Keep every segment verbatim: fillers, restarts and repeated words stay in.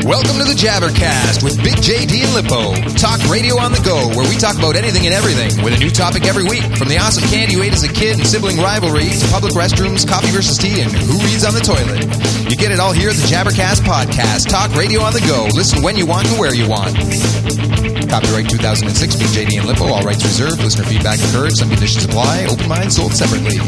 Welcome to the Jabbercast with Big J D and Lippo. Talk radio on the go, where we talk about anything and everything with a new topic every week. From the awesome candy you ate as a kid and sibling rivalry to public restrooms, coffee versus tea, and who reads on the toilet. You get it all here at the Jabbercast Podcast. Talk radio on the go. Listen when you want and where you want. Copyright two thousand six, Big J D and Lippo. All rights reserved. Listener feedback encouraged. Some conditions apply. Open mind sold separately.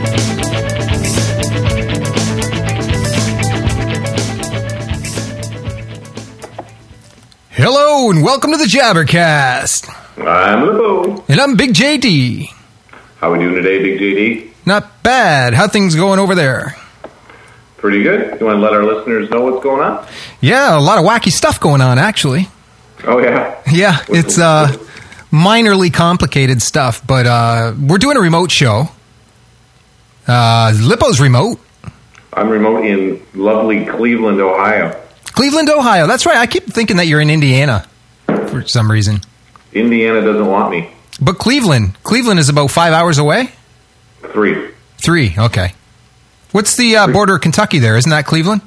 Hello and welcome to the Jabbercast. I'm Lippo. And I'm Big J D. How we doing today, Big J D? Not bad. How things going over there? Pretty good. You want to let our listeners know what's going on? Yeah, a lot of wacky stuff going on, actually. Oh, yeah? Yeah, it's uh, minorly complicated stuff, but uh, we're doing a remote show. Uh, Lippo's remote. I'm remote in lovely Cleveland, Ohio. Cleveland, Ohio. That's right. I keep thinking that you're in Indiana for some reason. Indiana doesn't want me. But Cleveland. Cleveland is about five hours away? Three. Three, okay. What's the uh, border of Kentucky there? Isn't that Cleveland?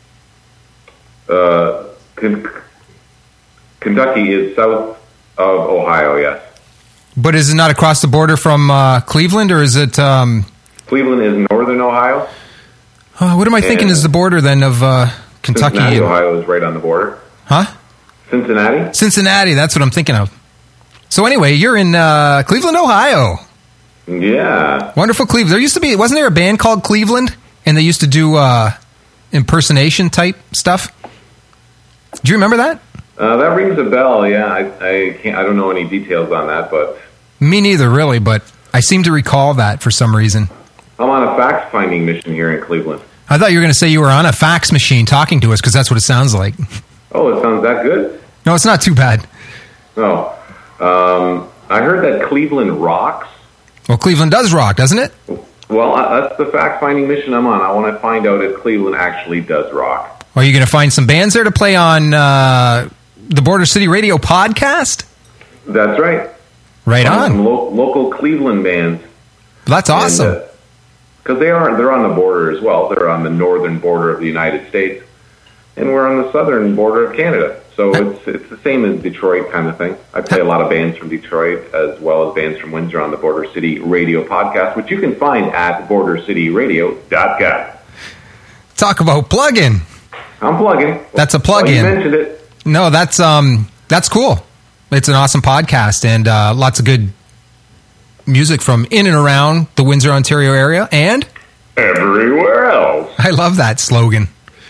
Uh, K- Kentucky is south of Ohio, yes. But is it not across the border from uh, Cleveland, or is it... Um, Cleveland is northern Ohio. Uh, what am I thinking is the border, then, of uh, Kentucky? Cincinnati, and, Ohio is right on the border. Huh? Cincinnati? Cincinnati, that's what I'm thinking of. So anyway, you're in uh, Cleveland, Ohio. Yeah. Wonderful Cleveland. There used to be, wasn't there a band called Cleveland? And they used to do uh, impersonation type stuff? Do you remember that? Uh, that rings a bell, yeah. I, I can't. I don't know any details on that, but... Me neither, really, but I seem to recall that for some reason. I'm on a fact-finding mission here in Cleveland. I thought you were going to say you were on a fax machine talking to us, because that's what it sounds like. Oh, it sounds that good? No, it's not too bad. Oh. Um, I heard that Cleveland rocks. Well, Cleveland does rock, doesn't it? Well, that's the fact-finding mission I'm on. I want to find out if Cleveland actually does rock. Are you going to find some bands there to play on uh, the Border City Radio podcast? That's right. Right find on. Some lo- local Cleveland bands. That's awesome. Because uh, they are, they're on the border as well. They're on the northern border of the United States. And we're on the southern border of Canada. So it's it's the same as Detroit kind of thing. I play a lot of bands from Detroit as well as bands from Windsor on the Border City Radio podcast, which you can find at border city radio dot com. Talk about plug-in. I'm plugging. That's a plug-in. Well, you mentioned it. No, that's um that's cool. It's an awesome podcast and uh, lots of good music from in and around the Windsor, Ontario area and everywhere else. I love that slogan.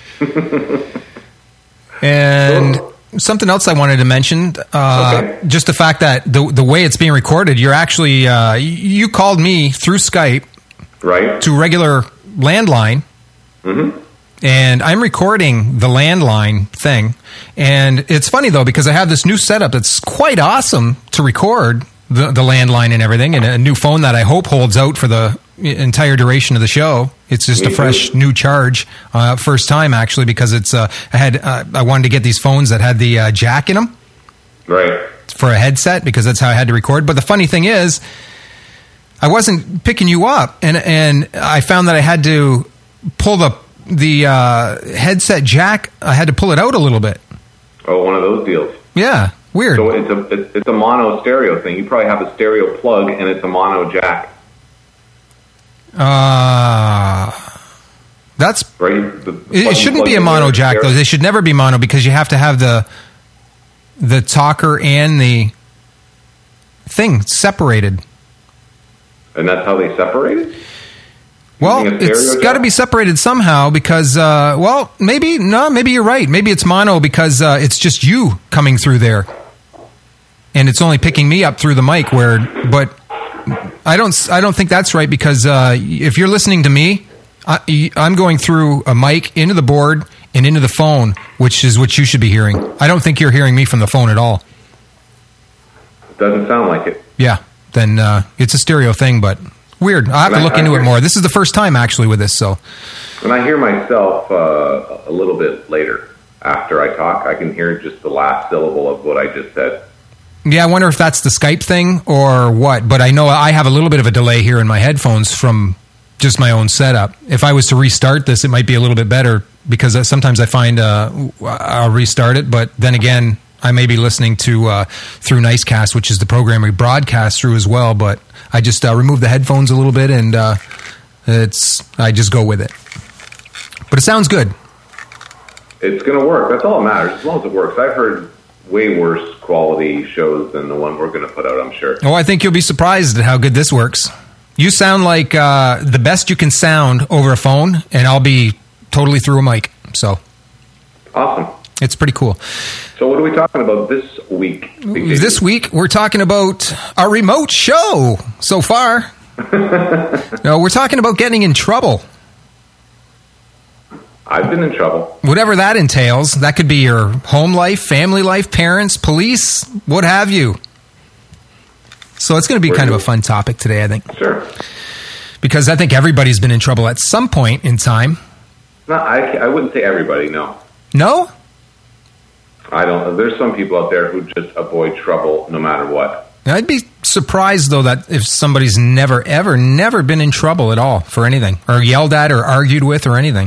And cool. Something else I wanted to mention, uh, okay. Just the fact that the the way it's being recorded, you're actually, uh, you called me through Skype right to regular landline, mm-hmm. And I'm recording the landline thing. And it's funny, though, because I have this new setup that's quite awesome to record the, the landline and everything, and a new phone that I hope holds out for the entire duration of the show. It's just Me a fresh too. new charge, uh, first time actually, because it's uh, I had uh, I wanted to get these phones that had the uh, jack in them, right, for a headset, because that's how I had to record. But the funny thing is, I wasn't picking you up, and and I found that I had to pull the the uh, headset jack. I had to pull it out a little bit. Oh, one of those deals. Yeah, weird. So it's a it's, it's a mono stereo thing. You probably have a stereo plug, and it's a mono jack. Uh, that's right. The, the it, it shouldn't be a mono jack though. They should never be mono because you have to have the the talker and the thing separated. And that's how they separate it? Well, it's got to be separated somehow because, uh, well, maybe no, maybe you're right. Maybe it's mono because uh, it's just you coming through there, and it's only picking me up through the mic. Where, but. I don't. I don't think that's right because uh, if you're listening to me, I, I'm going through a mic into the board and into the phone, which is what you should be hearing. I don't think you're hearing me from the phone at all. Doesn't sound like it. Yeah, then uh, it's a stereo thing, but weird. I'll have and to look I, into I hear, it more. This is the first time actually with this, so. When I hear myself uh, a little bit later after I talk, I can hear just the last syllable of what I just said. Yeah, I wonder if that's the Skype thing or what, but I know I have a little bit of a delay here in my headphones from just my own setup. If I was to restart this, it might be a little bit better because sometimes I find uh, I'll restart it, but then again, I may be listening to uh, through Nicecast, which is the program we broadcast through as well. But I just uh, remove the headphones a little bit, and uh, it's I just go with it. But it sounds good. It's going to work. That's all that matters, as long as it works. I've heard way worse quality shows than the one we're going to put out, I'm sure. Oh, I think you'll be surprised at how good this works. You sound like uh, the best you can sound over a phone, and I'll be totally through a mic. So awesome. It's pretty cool. So what are we talking about this week? This week, we're talking about our remote show so far. No, we're talking about getting in trouble. I've been in trouble. Whatever that entails. That could be your home life, family life, parents, police, what have you. So it's going to be Where kind of a fun topic today, I think. Sure. Because I think everybody's been in trouble at some point in time. No, I, I wouldn't say everybody, no. No? I don't. There's some people out there who just avoid trouble no matter what. I'd be surprised, though, that if somebody's never, ever, never been in trouble at all for anything, or yelled at or argued with or anything.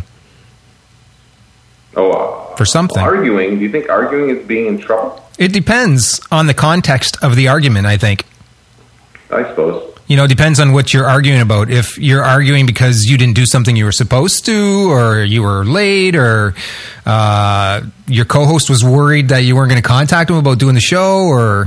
Oh, uh, for something. Arguing? Do you think arguing is being in trouble? It depends on the context of the argument, I think. I suppose. You know, it depends on what you're arguing about. If you're arguing because you didn't do something you were supposed to, or you were late, or uh, your co-host was worried that you weren't going to contact him about doing the show, or...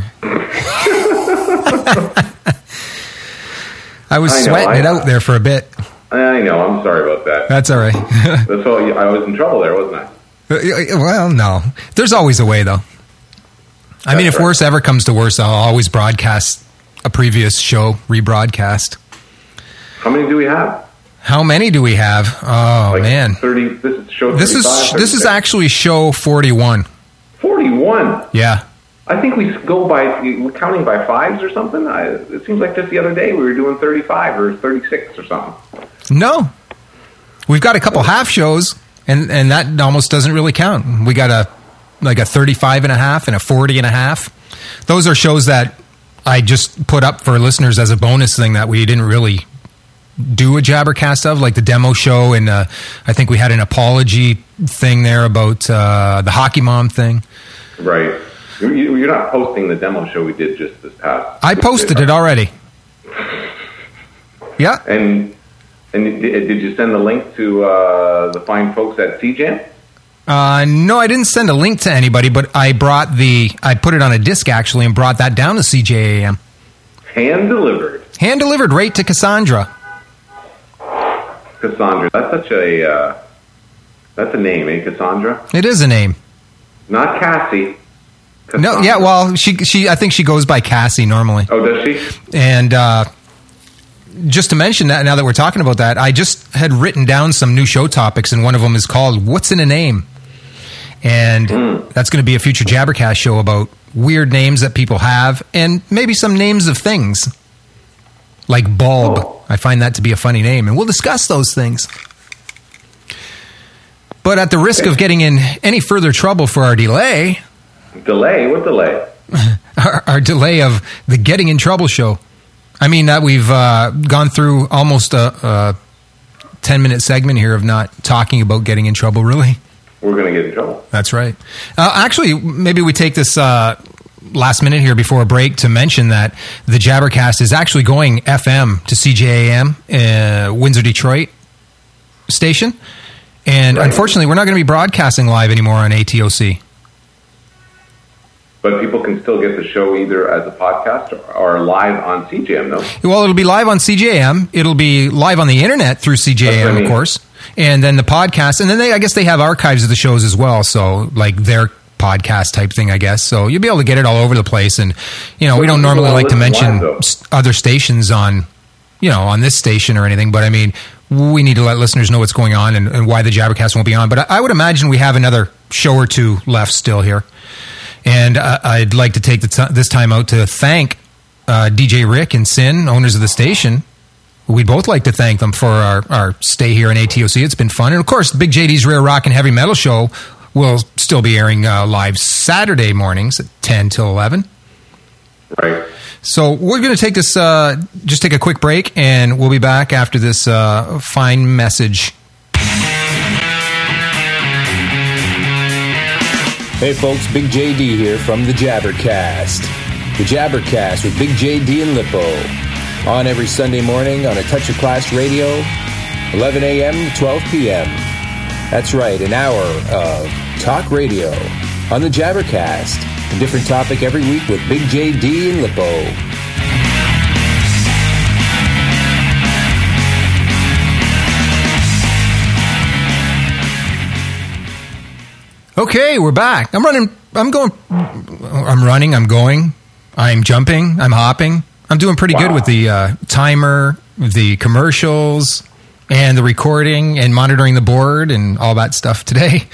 I was I know, sweating I, it out there for a bit. I know. I'm sorry about that. That's all right. That's all. I was in trouble there, wasn't I? Well, no. There's always a way, though. I That's mean, if right. worse ever comes to worse, I'll always broadcast a previous show, rebroadcast. How many do we have? How many do we have? Oh, like man. thirty. This is show This is this is actually show forty-one. forty-one? Yeah. I think we go by, we're counting by fives or something. I, it seems like just the other day we were doing thirty-five or thirty-six or something. No. We've got a couple half shows, and, and that almost doesn't really count. We got a like a thirty-five and a half and a forty and a half. Those are shows that I just put up for listeners as a bonus thing that we didn't really do a Jabbercast of, like the demo show, and uh, I think we had an apology thing there about uh, the Hockey Mom thing. Right. You're not posting the demo show we did just this past. I posted it already. Yeah. And and did you send the link to uh, the fine folks at C J A M? Uh, no, I didn't send a link to anybody, but I brought the, I put it on a disc actually and brought that down to C J A M. Hand delivered. Hand delivered right to Cassandra. Cassandra, that's such a, uh, that's a name, eh, Cassandra? It is a name. Not Cassie. Cassandra. No, yeah, well, she, she, I think she goes by Cassie normally. Oh, does she? And, uh, just to mention that, now that we're talking about that, I just had written down some new show topics, and one of them is called What's in a Name? And mm. that's going to be a future Jabbercast show about weird names that people have, and maybe some names of things. Like Bulb. Oh. I find that to be a funny name, and we'll discuss those things. But at the risk okay. of getting in any further trouble for our delay... Delay? What delay? our, our delay of the Getting in Trouble show. I mean, that we've uh, gone through almost a, a ten-minute segment here of not talking about getting in trouble, really. We're going to get in trouble. That's right. Uh, actually, maybe we take this uh, last minute here before a break to mention that the Jabbercast is actually going F M to C J A M, uh, Windsor, Detroit station. And right. unfortunately, we're not going to be broadcasting live anymore on A T O C. But people can still get the show either as a podcast or, or live on C J A M, no? Well, it'll be live on C J A M. It'll be live on the internet through C J A M, I mean. Of course. And then the podcast. And then they, I guess they have archives of the shows as well. So, like their podcast type thing, I guess. So you'll be able to get it all over the place. And, you know, so we don't normally like to mention live, other stations on, you know, on this station or anything. But, I mean, we need to let listeners know what's going on and, and why the Jabbercast won't be on. But I, I would imagine we have another show or two left still here. And uh, I'd like to take the t- this time out to thank uh, D J Rick and Sin, owners of the station. We'd both like to thank them for our, our stay here in A T O C. It's been fun. And, of course, the Big J D's Rare Rock and Heavy Metal Show will still be airing uh, live Saturday mornings at ten till eleven. Right. So we're going to take this, uh, just take a quick break, and we'll be back after this uh, fine message. Hey folks, Big J D here from the Jabbercast. The Jabbercast with Big J D and Lippo. On every Sunday morning on A Touch of Class Radio, eleven a.m. to twelve p.m. That's right, an hour of talk radio on the Jabbercast. A different topic every week with Big J D and Lippo. Okay, we're back. I'm running, I'm going, I'm running, I'm going, I'm jumping, I'm hopping. I'm doing pretty wow. good with the uh, timer, the commercials, and the recording, and monitoring the board, and all that stuff today.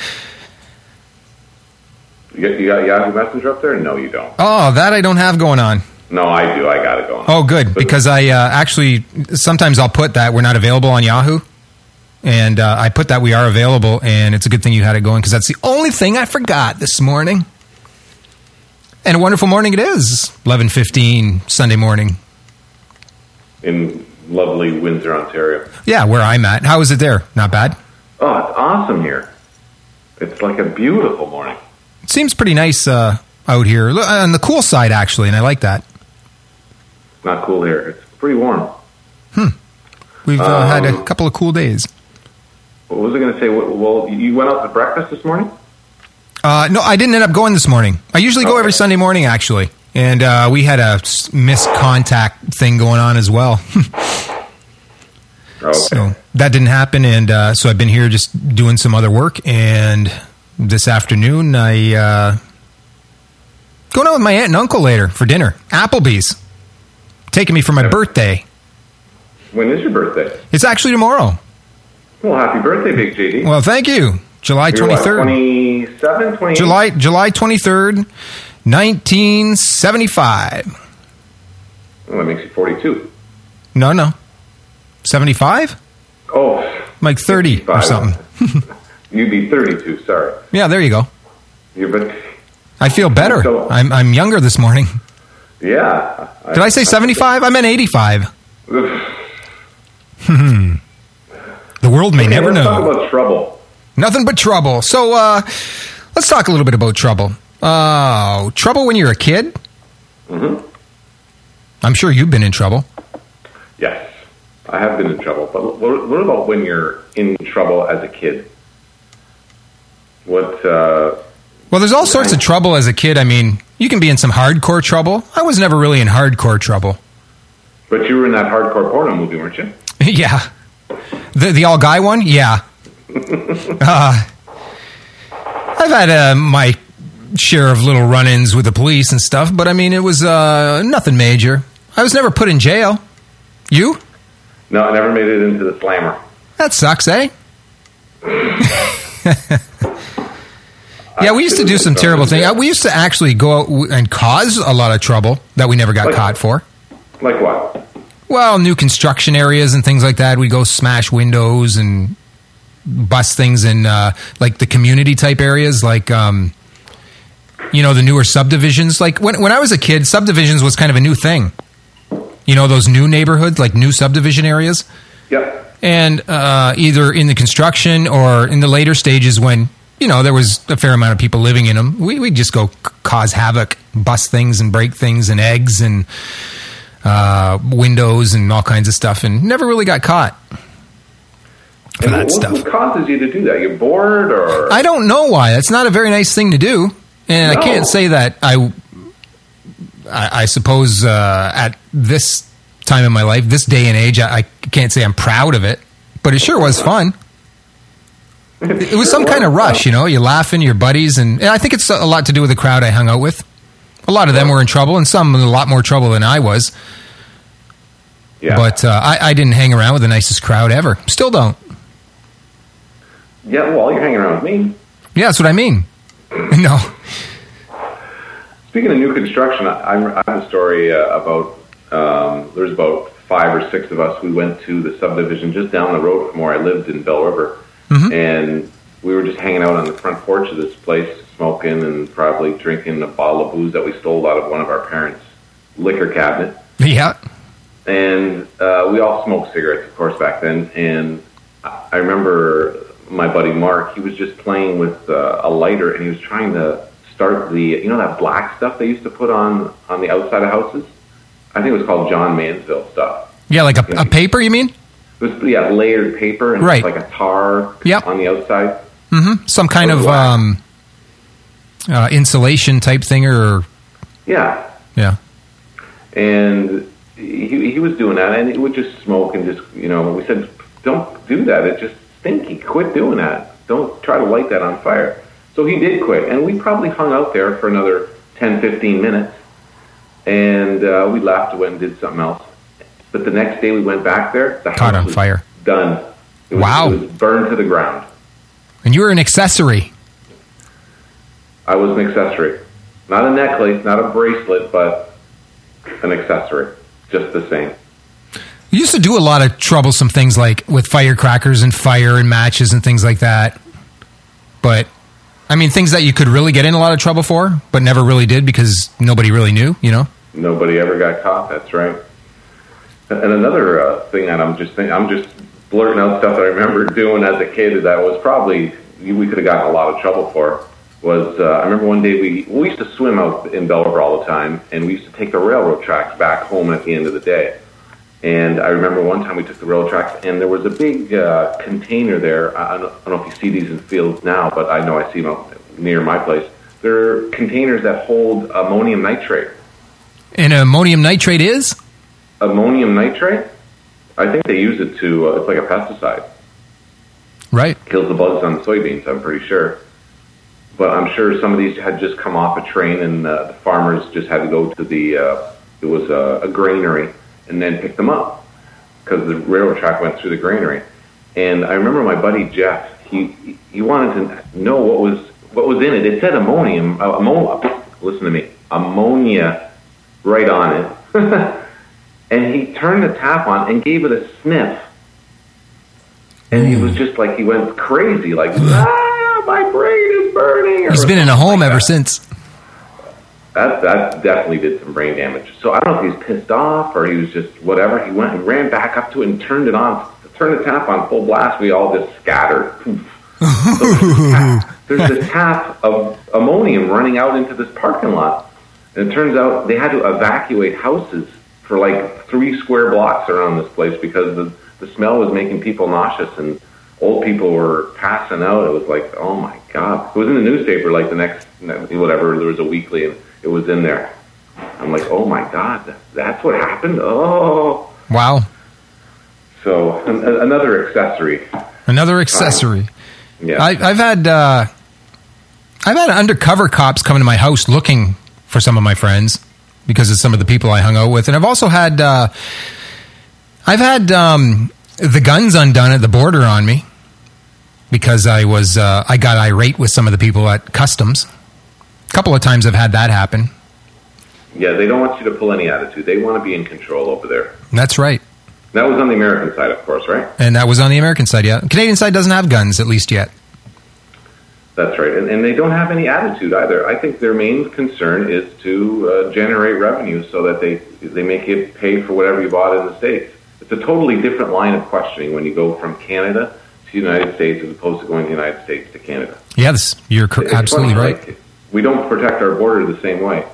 You got, you got Yahoo Messenger up there? No, you don't. Oh, that I don't have going on. No, I do. I got it going on. Oh, good, because I uh, actually, sometimes I'll put that we're not available on Yahoo. And uh, I put that we are available, and it's a good thing you had it going, because that's the only thing I forgot this morning. And a wonderful morning it is, eleven fifteen Sunday morning. In lovely Windsor, Ontario. Yeah, where I'm at. How is it there? Not bad? Oh, it's awesome here. It's like a beautiful morning. It seems pretty nice uh, out here. On the cool side, actually, and I like that. It's not cool here. It's pretty warm. Hmm. We've uh, um, had a couple of cool days. What was I going to say? Well, you went out to breakfast this morning? Uh, no, I didn't end up going this morning. I usually go okay. every Sunday morning, actually. And uh, we had a missed contact thing going on as well. Okay. So that didn't happen, and uh, so I've been here just doing some other work. And this afternoon, I uh, going out with my aunt and uncle later for dinner. Applebee's, taking me for my yeah. birthday. When is your birthday? It's actually tomorrow. Well, happy birthday, Big J D. Well, thank you. July twenty-third. twenty-seven, twenty-eight? July, July twenty-third, nineteen seventy-five. Well, that makes you forty-two. No, no. seventy-five? Oh. Like thirty or something. You'd be thirty-two, sorry. Yeah, there you go. You're, but, I feel better. So, I'm I'm younger this morning. Yeah. Did I, I say seventy-five? I meant eighty-five. Hmm. The world may okay, never let's know. Talk about trouble. Nothing but trouble. So, uh, let's talk a little bit about trouble. Uh, trouble when you're a kid? Mm-hmm. I'm sure you've been in trouble. Yes, I have been in trouble. But what, what about when you're in trouble as a kid? What, uh... Well, there's all sorts of trouble as a kid. I mean, you can be in some hardcore trouble. I was never really in hardcore trouble. But you were in that hardcore porno movie, weren't you? Yeah. The the all guy one? Yeah. uh, I've had uh, my share of little run-ins with the police and stuff, but I mean, it was uh, nothing major. I was never put in jail. You? No, I never made it into the slammer. That sucks, eh? Yeah, we used to do some terrible things. We used to actually go out and cause a lot of trouble that we never got like, caught for. Like what? Well, new construction areas and things like that. We go smash windows and bust things in uh, like the community type areas, like um, you know, the newer subdivisions. Like when when I was a kid, subdivisions was kind of a new thing. You know, those new neighborhoods, like new subdivision areas. Yep. And uh, either in the construction or in the later stages when, you know, there was a fair amount of people living in them, we we'd just go c- cause havoc, bust things and break things and eggs and uh, windows and all kinds of stuff, and never really got caught for and that what, stuff. What causes you to do that? You're bored, or I don't know why. That's not a very nice thing to do, and no. I can't say that I. I, I suppose uh, at this time in my life, this day and age, I, I can't say I'm proud of it, but it sure was fun. It, it was some kind of rush, you know. You're laughing, your buddies, and, and I think it's a lot to do with the crowd I hung out with. A lot of them were in trouble, and some in a lot more trouble than I was. Yeah. But uh, I, I didn't hang around with the nicest crowd ever. Still don't. Yeah, well, you're hanging around with me. Yeah, that's what I mean. No. Speaking of new construction, I, I have a story uh, about, um, there's about five or six of us. We went to the subdivision just down the road from where I lived in Bell River. Mm-hmm. And we were just hanging out on the front porch of this place, smoking and probably drinking a bottle of booze that we stole out of one of our parents' liquor cabinet. Yeah. And uh, we all smoked cigarettes, of course, back then. And I remember my buddy Mark, he was just playing with uh, a lighter, and he was trying to start the, you know, that black stuff they used to put on, on the outside of houses? I think it was called John Mansfield stuff. Yeah, like a, a paper, you mean? It was, yeah, layered paper and right. like a tar yep. on the outside. Mm-hmm. Some kind of um, uh, insulation type thing, or yeah, yeah. And he he was doing that, and it would just smoke and just, you know. We said, don't do that. It's just stinky. Quit doing that. Don't try to light that on fire. So he did quit, and we probably hung out there for another ten, fifteen minutes, and uh, we left, went and did something else. But the next day we went back there, the house caught on was fire. Done. It was, wow. It was burned to the ground. And you were an accessory. I was an accessory. Not a necklace, not a bracelet, but an accessory. Just the same. You used to do a lot of troublesome things, like with firecrackers and fire and matches and things like that. But, I mean, things that you could really get in a lot of trouble for, but never really did because nobody really knew, you know? Nobody ever got caught, that's right. And another uh, thing that I'm just thinking, I'm just blurting out stuff that I remember doing as a kid that was probably, we could have gotten a lot of trouble for, was, uh, I remember one day we, we used to swim out in Belleville all the time, and we used to take the railroad tracks back home at the end of the day. And I remember one time we took the railroad tracks, and there was a big uh, container there. I don't, I don't know if you see these in fields now, but I know I see them out near my place. They're containers that hold ammonium nitrate. And ammonium nitrate is? Ammonium nitrate? I think they use it to, uh, it's like a pesticide. Right. Kills the bugs on the soybeans, I'm pretty sure. But I'm sure some of these had just come off a train, and uh, the farmers just had to go to the, uh, it was a, a granary, and then pick them up because the railroad track went through the granary. And I remember my buddy Jeff, he he wanted to know what was what was in it. It said ammonium, uh, ammonia, listen to me, ammonia right on it. And he turned the tap on and gave it a sniff. And he was just like, he went crazy, like, ah, my brain is burning. He's been in a home like ever that. since. That that definitely did some brain damage. So I don't know if he was pissed off or he was just whatever. He went and ran back up to it and turned it on, turned the tap on full blast. We all just scattered. So there's this tap of ammonium running out into this parking lot. And it turns out they had to evacuate houses for like three square blocks around this place because the, the smell was making people nauseous and old people were passing out. It was like, oh my God. It was in the newspaper like the next, whatever, there was a weekly and it was in there. I'm like, oh my God, that's what happened? Oh. Wow. So an, another accessory. Another accessory. Um, yeah. I, I've had, uh, I've had undercover cops come to my house looking for some of my friends because of some of the people I hung out with. And I've also had, uh, I've had, um, the guns undone at the border on me because I was, uh, I got irate with some of the people at customs. A couple of times I've had that happen. Yeah, they don't want you to pull any attitude. They want to be in control over there. That's right. That was on the American side, of course, right? And that was on the American side, yeah. The Canadian side doesn't have guns, at least yet. That's right. And, and they don't have any attitude either. I think their main concern is to uh, generate revenue so that they, they make you pay for whatever you bought in the States. It's a totally different line of questioning when you go from Canada to the United States as opposed to going to the United States to Canada. Yes, you're cr- absolutely funny, right. Like, we don't protect our border the same way.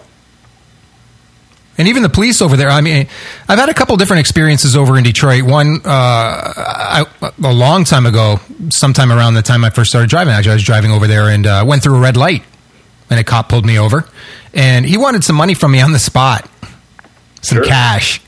And even the police over there, I mean, I've had a couple different experiences over in Detroit. One, uh, I, a long time ago, sometime around the time I first started driving, actually, I was driving over there and uh, went through a red light. And a cop pulled me over. And he wanted some money from me on the spot. Some Sure. cash.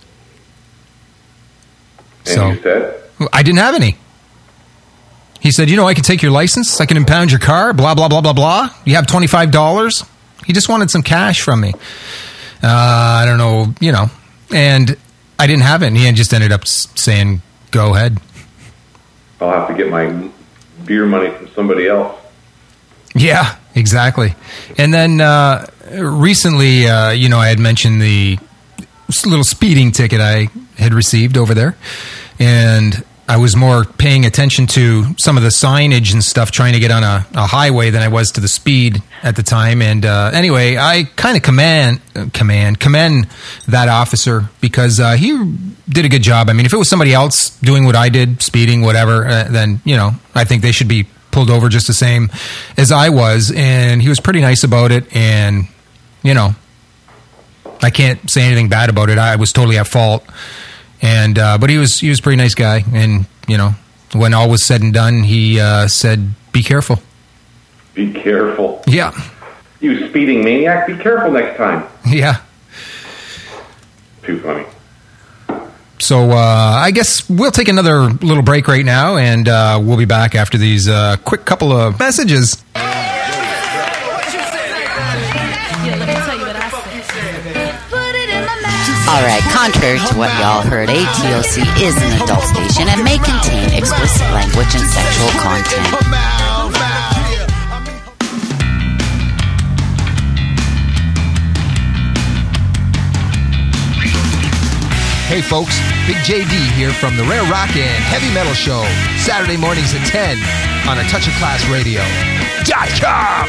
And So you said? I didn't have any. He said, you know, I can take your license. I can impound your car, blah, blah, blah, blah, blah. You have twenty-five dollars. He just wanted some cash from me. Uh, I don't know, you know. And I didn't have it. And he just ended up saying, go ahead. I'll have to get my beer money from somebody else. Yeah, exactly. And then uh, recently, uh, you know, I had mentioned the little speeding ticket I had received over there. And I was more paying attention to some of the signage and stuff trying to get on a, a highway than I was to the speed at the time. And uh, anyway, I kind of command, uh, command, commend that officer because uh, he did a good job. I mean, if it was somebody else doing what I did, speeding, whatever, uh, then, you know, I think they should be pulled over just the same as I was, and he was pretty nice about it. And you know, I can't say anything bad about it. I was totally at fault, and uh, but he was he was a pretty nice guy. And you know, when all was said and done, he uh, said, "Be careful." Be careful. Yeah. You speeding maniac! Be careful next time. Yeah. Too funny. So uh, I guess we'll take another little break right now, and uh, we'll be back after these uh, quick couple of messages. Yeah, let me tell you what I said. All right, contrary to what y'all heard, A T O C is an adult station and may contain explicit language and sexual content. Hey folks, Big J D here from the Rare Rock and Heavy Metal Show, Saturday mornings at ten on A Touch of Class Radio dot com.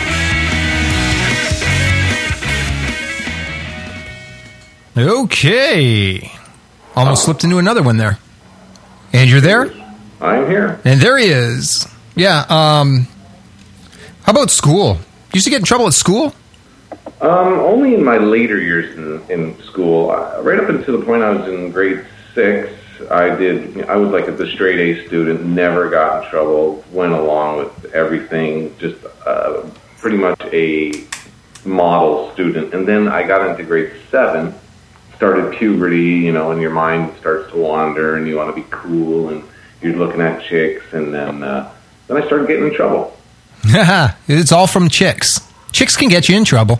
Okay. Almost slipped into another one there. And you're there? I'm here. And there he is. Yeah, um, how about school? You used to get in trouble at school? Um, only in my later years in, in school. Uh, right up until the point I was in grade six, I did. I was like the straight A student. Never got in trouble. Went along with everything. Just uh, pretty much a model student. And then I got into grade seven. Started puberty, you know, and your mind starts to wander, and you want to be cool, and you're looking at chicks, and then uh, then I started getting in trouble. It's all from chicks. Chicks can get you in trouble.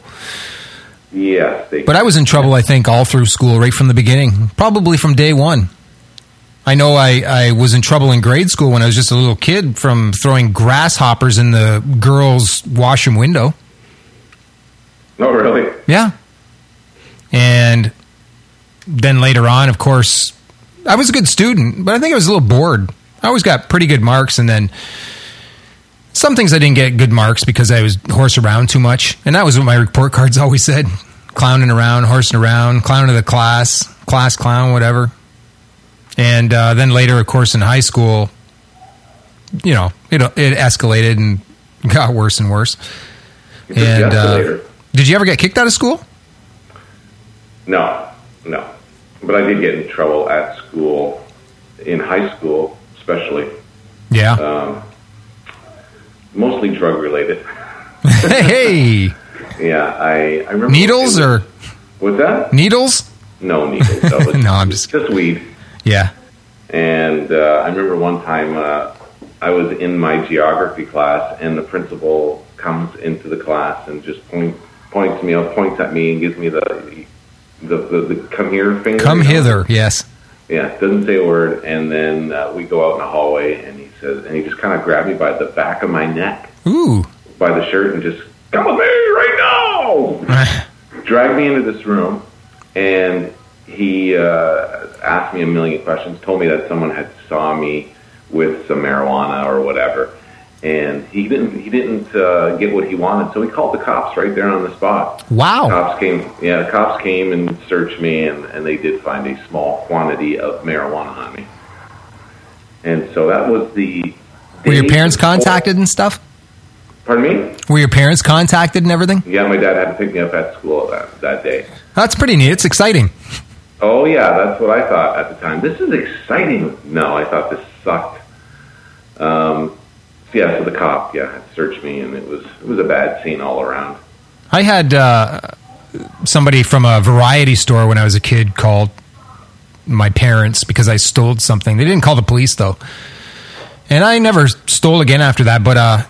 Yes. They but I was in trouble, I think, all through school, right from the beginning. Probably from day one. I know I, I was in trouble in grade school when I was just a little kid from throwing grasshoppers in the girls' washroom window. Oh, really? Yeah. And then later on, of course, I was a good student, but I think I was a little bored. I always got pretty good marks, and then some things I didn't get good marks because I was horsing around too much. And that was what my report cards always said. Clowning around, horsing around, clown of the class, class clown, whatever. And uh, then later, of course, in high school, you know, it, it escalated and got worse and worse. It's and uh, did you ever get kicked out of school? No, no. But I did get in trouble at school, in high school especially. Yeah. Um, mostly drug related. Hey. Yeah, I, I remember. Needles or? What's that? Needles? No needles. No, it's, no, I'm just just weed. Yeah. And uh, I remember one time uh, I was in my geography class, and the principal comes into the class and just point, points me up, points at me, and gives me the the, the, the come here finger. Come you know? hither. Yes. Yeah, doesn't say a word, and then uh, we go out in the hallway, and he says, and he just kind of grabbed me by the back of my neck, ooh, by the shirt, and just come with me right now. Dragged me into this room, and he uh, asked me a million questions. Told me that someone had saw me with some marijuana or whatever, and he didn't. He didn't uh, get what he wanted, so he called the cops right there on the spot. Wow! Cops came. Yeah, the cops came and searched me, and, and they did find a small quantity of marijuana on me. And so that was the. Were your parents contacted and stuff? Pardon me? Were your parents contacted and everything? Yeah, my dad had to pick me up at school that, that day. That's pretty neat. It's exciting. Oh, yeah, that's what I thought at the time. This is exciting. No, I thought this sucked. Um, so yeah, so the cop, yeah, had searched me, and it was it was a bad scene all around. I had uh, somebody from a variety store when I was a kid called my parents because I stole something. They didn't call the police, though. And I never stole again after that, but uh,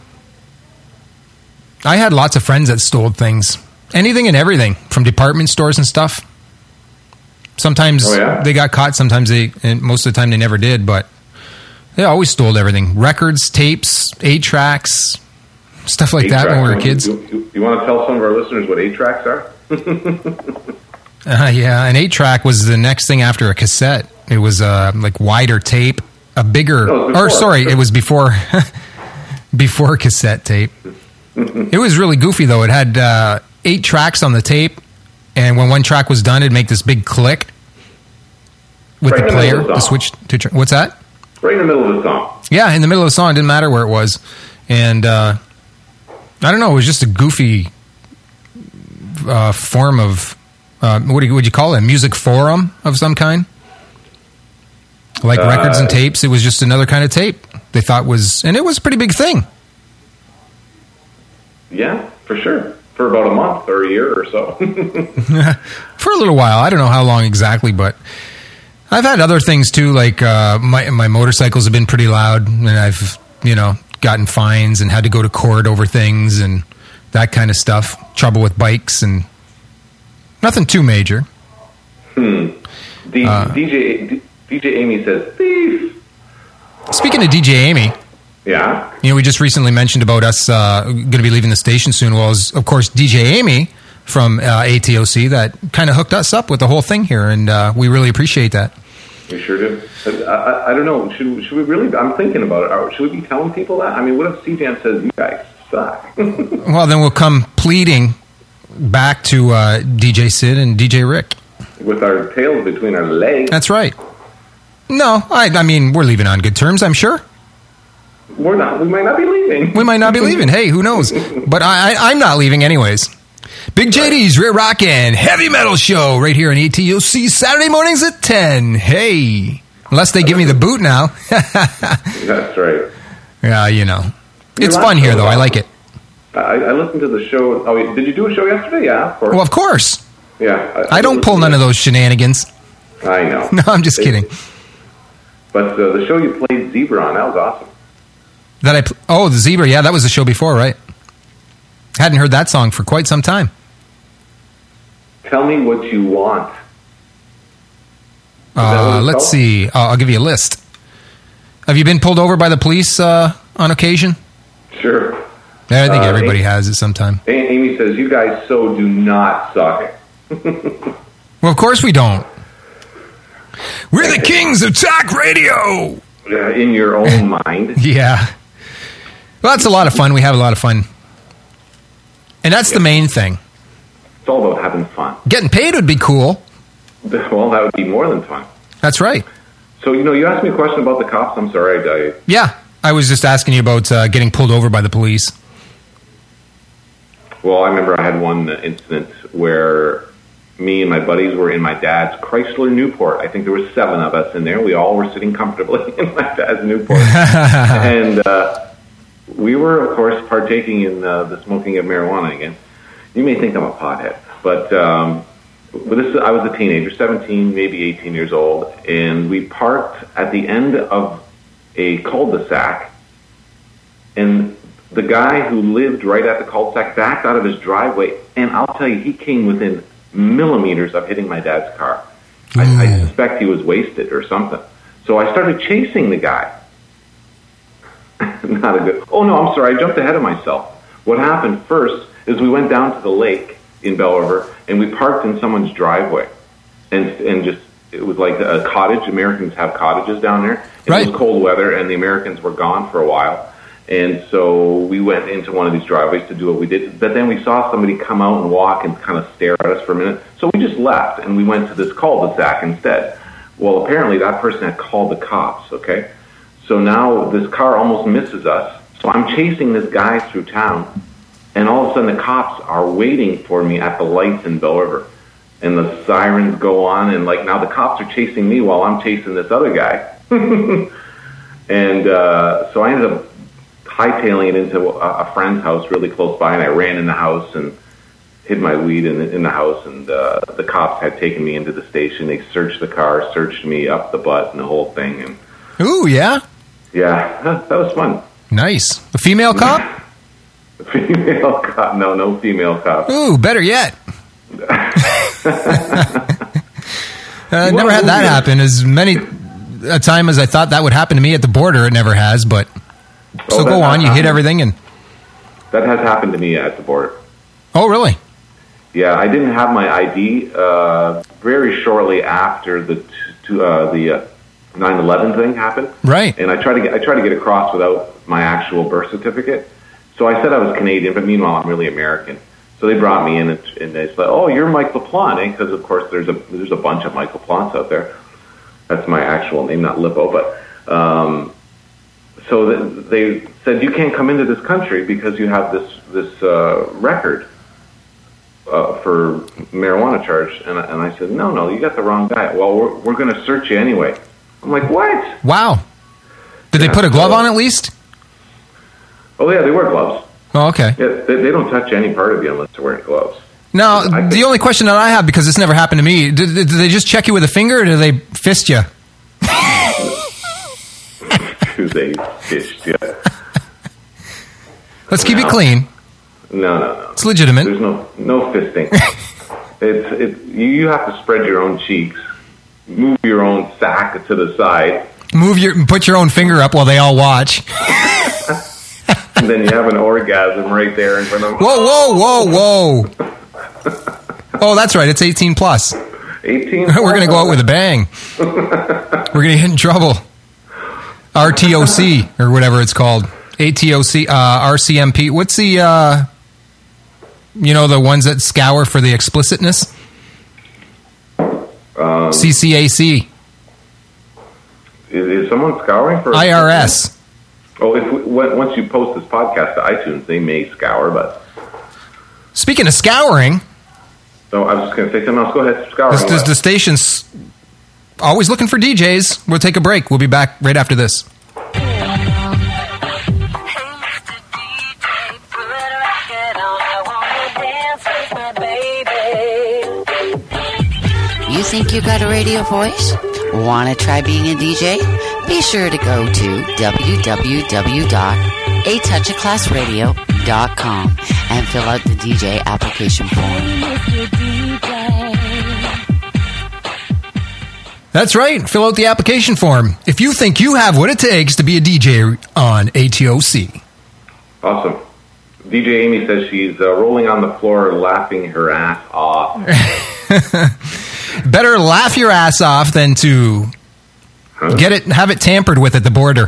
I had lots of friends that stole things. Anything and everything from department stores and stuff. Sometimes oh, yeah? they got caught, sometimes they, and most of the time they never did, but they always stole everything. Records, tapes, eight-tracks, stuff like that when we were kids. You, you, you want to tell some of our listeners what eight-tracks are? uh, yeah, an eight-track was the next thing after a cassette. It was uh, like wider tape, a bigger, no, or sorry, it was before, before cassette tape. It was really goofy, though. It had uh, eight tracks on the tape, and when one track was done, it'd make this big click with right the player to switch to. Tra- What's that? Right in the middle of the song. Yeah, in the middle of the song. It didn't matter where it was. And uh, I don't know, it was just a goofy uh, form of, uh, what do you, would you call it, a music forum of some kind? Like uh, records and tapes, it was just another kind of tape they thought was, and it was a pretty big thing. Yeah, for sure. For about a month or a year or so. For a little while. I don't know how long exactly, but I've had other things too, like uh, my my motorcycles have been pretty loud, and I've, you know, gotten fines and had to go to court over things and that kind of stuff. Trouble with bikes and nothing too major. Hmm. D- uh, D J D- D J Amy says, thief. Speaking of D J Amy. Yeah. You know, we just recently mentioned about us uh, going to be leaving the station soon. Well, as, of course, D J Amy from uh, A T O C that kind of hooked us up with the whole thing here, and uh, we really appreciate that. We sure do. I, I, I don't know. Should, should we really? I'm thinking about it. Should we be telling people that? I mean, what if C J M says, you guys suck? Well, then we'll come pleading back to uh, D J Sid and D J Rick. With our tails between our legs. That's right. No, I, I mean, we're leaving on good terms, I'm sure. We're not. We might not be leaving. We might not be leaving. Hey, who knows? But I, I, I'm not leaving anyways. Big J D's Rear Rockin' Heavy Metal Show right here on A T O C Saturday mornings at ten. Hey. Unless they give me the boot now. That's right. Yeah, you know. It's fun here, though. I like it. I, I listened to the show. Oh, did you do a show yesterday? Yeah, of course. Well, of course. Yeah. I, I, I don't pull none of those shenanigans. I know. No, I'm just they, kidding. But uh, the show you played Zebra on, that was awesome. That I pl- oh, the Zebra, yeah, that was the show before, right? Hadn't heard that song for quite some time. Tell me what you want. Uh, let's called? see. Uh, I'll give you a list. Have you been pulled over by the police uh, on occasion? Sure. Yeah, I think uh, everybody Amy, has it sometime. Amy says, you guys so do not suck. Well, of course we don't. We're the kings of talk radio. Uh, in your own mind. Yeah. Well, that's a lot of fun. We have a lot of fun. And that's yeah. the main thing. It's all about having fun. Getting paid would be cool. Well, that would be more than fun. That's right. So, you know, you asked me a question about the cops. I'm sorry, I... Yeah. I was just asking you about uh, getting pulled over by the police. Well, I remember I had one incident where me and my buddies were in my dad's Chrysler Newport. I think there were seven of us in there. We all were sitting comfortably in my dad's Newport. and uh, we were, of course, partaking in uh, the smoking of marijuana again. You may think I'm a pothead, but, um, but this I was a teenager, seventeen, maybe eighteen years old, and we parked at the end of a cul-de-sac, and the guy who lived right at the cul-de-sac backed out of his driveway, and I'll tell you, he came within millimeters of hitting my dad's car. Mm. I, I suspect he was wasted or something. So I started chasing the guy. Not a good... Oh, no, I'm sorry. I jumped ahead of myself. What happened first is we went down to the lake in Belle River, and we parked in someone's driveway. And and just... It was like a cottage. Americans have cottages down there. Right. It was cold weather, and the Americans were gone for a while. And so we went into one of these driveways to do what we did. But then we saw somebody come out and walk and kind of stare at us for a minute. So we just left, and we went to this cul-de-sac instead. Well, apparently that person had called the cops, okay? So now this car almost misses us. So I'm chasing this guy through town, and all of a sudden the cops are waiting for me at the lights in Belle River. And the sirens go on, and like now the cops are chasing me while I'm chasing this other guy. and uh, so I ended up hightailing it into a, a friend's house really close by, and I ran in the house and hid my weed in, in the house, and uh, the cops had taken me into the station. They searched the car, searched me up the butt and the whole thing. And ooh, yeah? Yeah, that, that was fun. Nice. A female cop? Female cop. No, no female cop. Ooh, better yet. uh, never had that happen. As many a time as I thought that would happen to me at the border, it never has, but... So oh, go on, you happened. Hit everything and... That has happened to me at the border. Oh, really? Yeah, I didn't have my I D uh, very shortly after the t- uh, the uh, nine eleven thing happened. Right. And I tried to get I tried to get across without my actual birth certificate. So I said I was Canadian, but meanwhile I'm really American. So they brought me in and, and they said, "Oh, you're Mike LaPlante," eh? Because of course there's a there's a bunch of Mike LaPlantes out there. That's my actual name, not Lippo, but. Um, so they said, you can't come into this country because you have this this uh, record uh, for marijuana charge. And I, and I said, no, no, you got the wrong guy. Well, we're, we're going to search you anyway. I'm like, what? Wow. Did yeah, they put a glove so, on at least? Oh, yeah, they wear gloves. Oh, okay. Yeah, they, they don't touch any part of you unless they're wearing gloves. Now, I the could, only question that I have, because this never happened to me, do, do they just check you with a finger, or do they fist you? Do they fist you? Let's keep no. it clean. No, no, no. It's legitimate. There's no no fisting. it's it. You have to spread your own cheeks, move your own sack to the side, move your, put your own finger up while they all watch. And then you have an orgasm right there in front of them. Whoa, whoa, whoa, whoa. Oh, that's right. It's eighteen plus. eighteen We're going to go out with a bang. We're going to get in trouble. R T O C or whatever it's called. A T O C, uh, R C M P. What's the, uh, you know, the ones that scour for the explicitness? Um, C C A C. Is, is someone scouring for I R S? Oh, if we, once you post this podcast to iTunes, they may scour, but... Speaking of scouring... So I was just going to say something else. Go ahead, scouring. This, this, the station's always looking for D Js. We'll take a break. We'll be back right after this. You think you got a radio voice? Want to try being a D J? Be sure to go to w w w dot a touch of class radio dot com and fill out the D J application form. That's right. Fill out the application form if you think you have what it takes to be a D J on A T O C. Awesome. D J Amy says she's uh, rolling on the floor laughing her ass off. Better laugh your ass off than to huh? get it, have it tampered with at the border.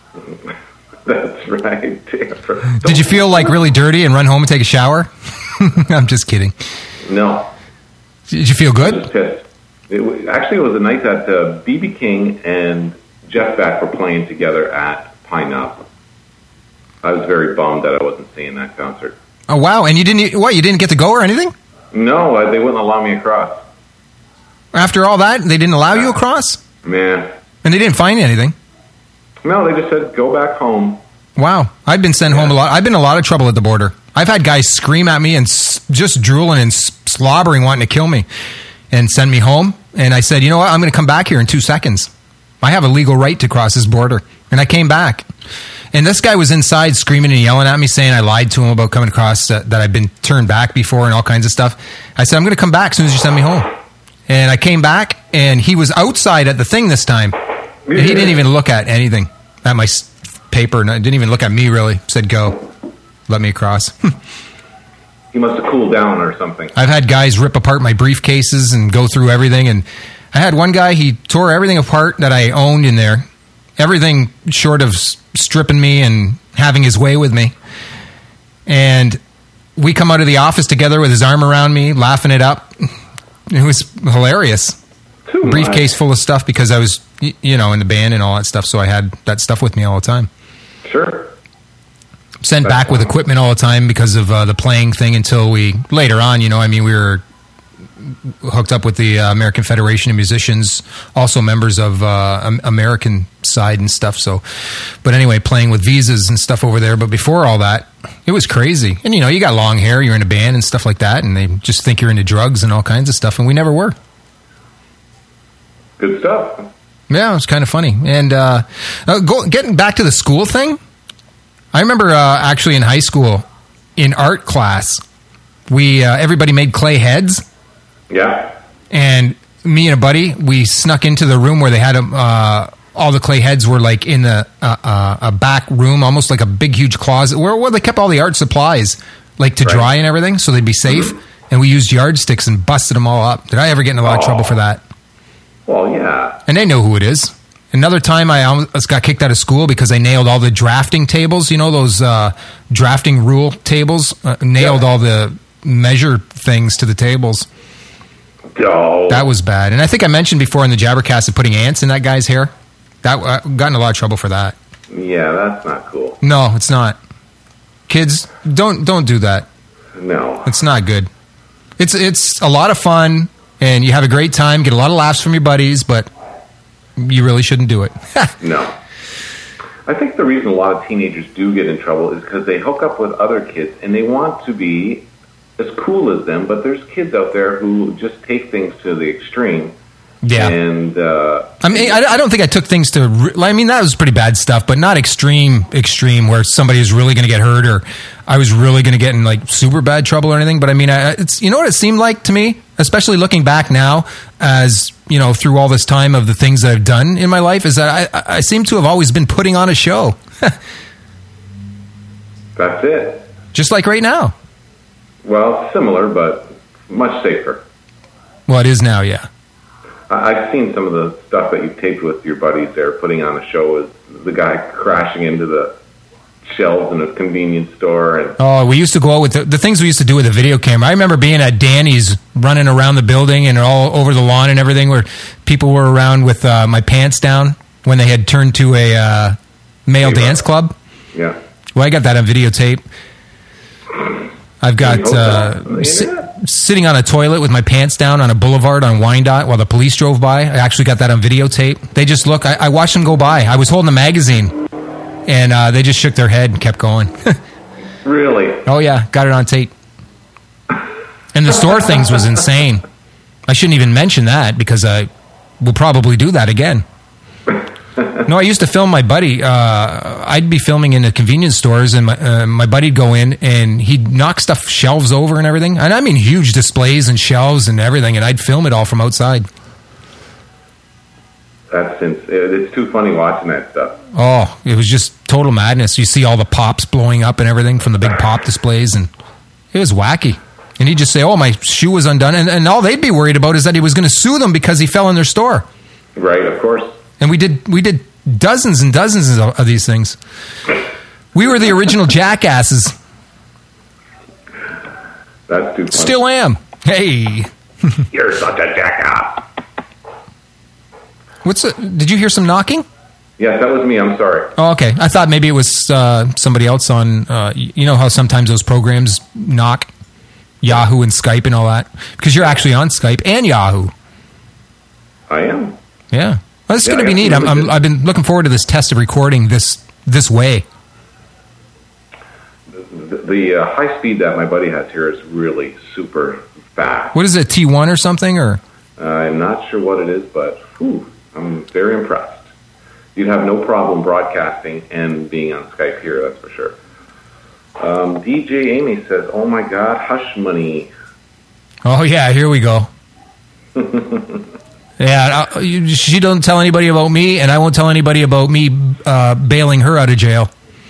That's right. Tamper. Did you feel like really dirty and run home and take a shower? I'm just kidding. No. Did you feel good? I was pissed. It was, actually, it was a night that uh, B B King and Jeff Beck were playing together at Pine Knob. I was very bummed that I wasn't seeing that concert. Oh wow! And you didn't what? You didn't get to go or anything? No, uh, they wouldn't allow me across. After all that, they didn't allow yeah. you across? Man. And they didn't find anything? No, they just said go back home. Wow, I've been sent yeah. home a lot. I've been in a lot of trouble at the border. I've had guys scream at me and s- just drooling and s- slobbering, wanting to kill me, and send me home. And I said, you know what? I'm going to come back here in two seconds. I have a legal right to cross this border. And I came back. And this guy was inside screaming and yelling at me, saying I lied to him about coming across, uh, that I've been turned back before and all kinds of stuff. I said, I'm going to come back as soon as you send me home. And I came back, and he was outside at the thing this time. And he didn't even look at anything, at my paper. And didn't even look at me, really. Said, go. Let me across. He must have cooled down or something. I've had guys rip apart my briefcases and go through everything. And I had one guy, he tore everything apart that I owned in there. Everything short of stripping me and having his way with me. And we come out of the office together with his arm around me, laughing it up. It was hilarious. Too Briefcase much. full of stuff because I was, you know, in the band and all that stuff. So I had that stuff with me all the time. Sure. Sent That's back with fine. equipment all the time because of uh, the playing thing until we, later on, you know, I mean, we were hooked up with the uh, American Federation of Musicians, also members of uh, American side and stuff. So, but anyway, playing with visas and stuff over there. But before all that, it was crazy. And, you know, you got long hair, you're in a band and stuff like that, and they just think you're into drugs and all kinds of stuff, and we never were. Good stuff. Yeah, it was kind of funny. And uh, uh, go, getting back to the school thing, I remember uh, actually in high school, in art class, we uh, everybody made clay heads. Yeah. And me and a buddy, we snuck into the room where they had them. Uh, all the clay heads were like in a, a, a back room, almost like a big, huge closet where, where they kept all the art supplies, like to right. dry and everything, so they'd be safe. Mm-hmm. And we used yardsticks and busted them all up. Did I ever get in a lot oh. of trouble for that? Well, yeah. And they know who it is. Another time I almost got kicked out of school because I nailed all the drafting tables. You know, those uh, drafting rule tables? Uh, nailed yeah. all the measure things to the tables. Oh. That was bad. And I think I mentioned before in the Jabbercast of putting ants in that guy's hair. That uh, got in a lot of trouble for that. Yeah, that's not cool. No, it's not. Kids, don't don't do that. No. It's not good. It's it's a lot of fun, and you have a great time, get a lot of laughs from your buddies, but you really shouldn't do it. No. I think the reason a lot of teenagers do get in trouble is because they hook up with other kids, and they want to be as cool as them, but there's kids out there who just take things to the extreme. Yeah. And, uh... I mean, I, I don't think I took things to... Re- I mean, that was pretty bad stuff, but not extreme, extreme, where somebody is really going to get hurt, or I was really going to get in, like, super bad trouble or anything. But, I mean, I, it's you know what it seemed like to me, especially looking back now, as, you know, through all this time of the things that I've done in my life, is that I, I seem to have always been putting on a show. That's it. Just like right now. Well, similar, but much safer. Well, it is now, yeah. I've seen some of the stuff that you've taped with your buddies there, putting on a show with the guy crashing into the shelves in a convenience store. And oh, we used to go out with the, the things we used to do with a video camera. I remember being at Danny's, running around the building and all over the lawn and everything, where people were around with uh, my pants down when they had turned to a uh, male yeah. dance club. Yeah. Well, I got that on videotape. I've got uh, si- sitting on a toilet with my pants down on a boulevard on Wyandotte while the police drove by. I actually got that on videotape. They just look. I, I watched them go by. I was holding a magazine, and uh, they just shook their head and kept going. Really? Oh, yeah. Got it on tape. And the store things was insane. I shouldn't even mention that because I will probably do that again. No, I used to film my buddy. Uh, I'd be filming in the convenience stores, and my, uh, my buddy'd go in, and he'd knock stuff, shelves over and everything. And I mean huge displays and shelves and everything, and I'd film it all from outside. That's it's too funny watching that stuff. Oh, it was just total madness. You see all the pops blowing up and everything from the big pop displays, and it was wacky. And he'd just say, oh, my shoe was undone. And, and all they'd be worried about is that he was going to sue them because he fell in their store. Right, of course. And we did we did dozens and dozens of, of these things. We were the original jackasses. That's too funny. Still am. Hey. You're such a jackass. What's a, did you hear some knocking? Yes, that was me. I'm sorry. Oh, okay. I thought maybe it was uh, somebody else on, uh, you know how sometimes those programs knock? Yahoo and Skype and all that? Because you're actually on Skype and Yahoo. I am. Yeah. Well, this is Yeah, going to be neat. I'm, I'm, I've been looking forward to this test of recording this this way. The, the uh, high speed that my buddy has here is really super fast. What is it, T one or something? Or uh, I'm not sure what it is, but whew, I'm very impressed. You'd have no problem broadcasting and being on Skype here, that's for sure. Um, D J Amy says, oh my God, hush money. Oh, yeah, here we go. Yeah, I, you, she don't tell anybody about me, and I won't tell anybody about me uh, bailing her out of jail.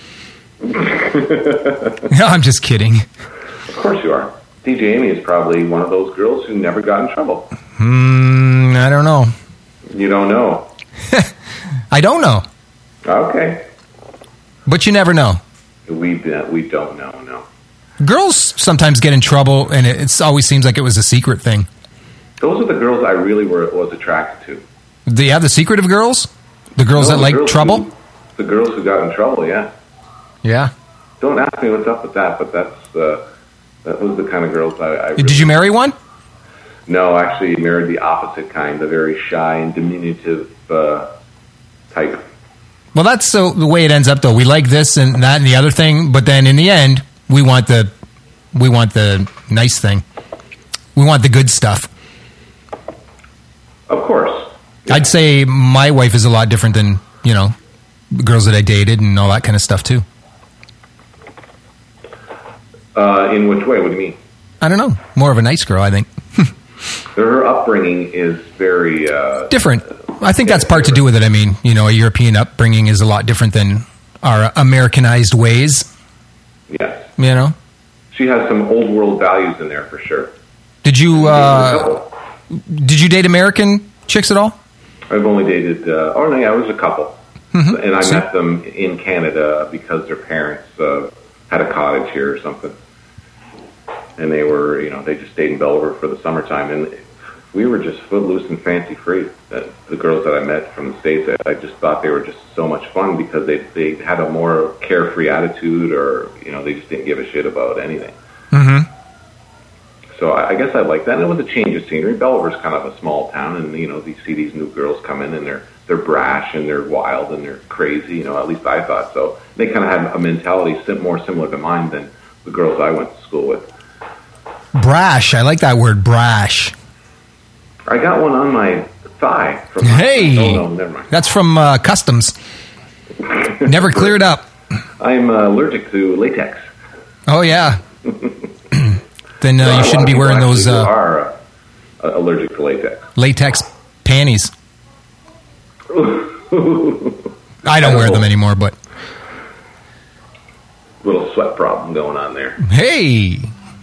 No, I'm just kidding. Of course you are. D J Amy is probably one of those girls who never got in trouble. Hmm, I don't know. You don't know? I don't know. Okay. But you never know. We we don't know, no. Girls sometimes get in trouble, and it it's always seems like it was a secret thing. Those are the girls I really were was attracted to. Do you have the secret of girls? The girls No, that the like girls trouble? Who, the girls who got in trouble, yeah. Yeah. Don't ask me what's up with that, but that's uh, that was the kind of girls I. I really Did you marry one? No, actually married the opposite kind, the very shy and diminutive uh, type. Well, that's so the way it ends up, though. We like this and that and the other thing, but then in the end, we want the we want the nice thing. We want the good stuff. Of course. Yeah. I'd say my wife is a lot different than, you know, the girls that I dated and all that kind of stuff, too. Uh, in which way? What do you mean? I don't know. More of a nice girl, I think. Her upbringing is very... Uh, different. I think that's part to do with it. I mean, you know, a European upbringing is a lot different than our Americanized ways. Yes. You know? She has some old world values in there for sure. Did you, uh, did you date American chicks at all? I've only dated, uh, oh no, yeah, I was a couple. Mm-hmm. And I See? met them in Canada because their parents uh, had a cottage here or something. And they were, you know, they just stayed in Belvoir for the summertime. And we were just footloose and fancy free. Uh, the girls that I met from the States, I, I just thought they were just so much fun because they they had a more carefree attitude, or you know, they just didn't give a shit about anything. Mm-hmm. So I, I guess I like that. And it was a change of scenery. Belleville's kind of a small town, and you know, you see these new girls come in, and they're they're brash and they're wild and they're crazy. You know, at least I thought so. They kind of had a mentality sim- more similar to mine than the girls I went to school with. Brash. I like that word, brash. I got one on my thigh. From hey, my, oh, no, never mind. That's from uh, customs. Never cleared up. I'm uh, allergic to latex. Oh yeah. Then uh, well, you shouldn't be wearing those. Uh, are uh, allergic to latex. Latex panties. I don't wear them anymore, but little sweat problem going on there. Hey,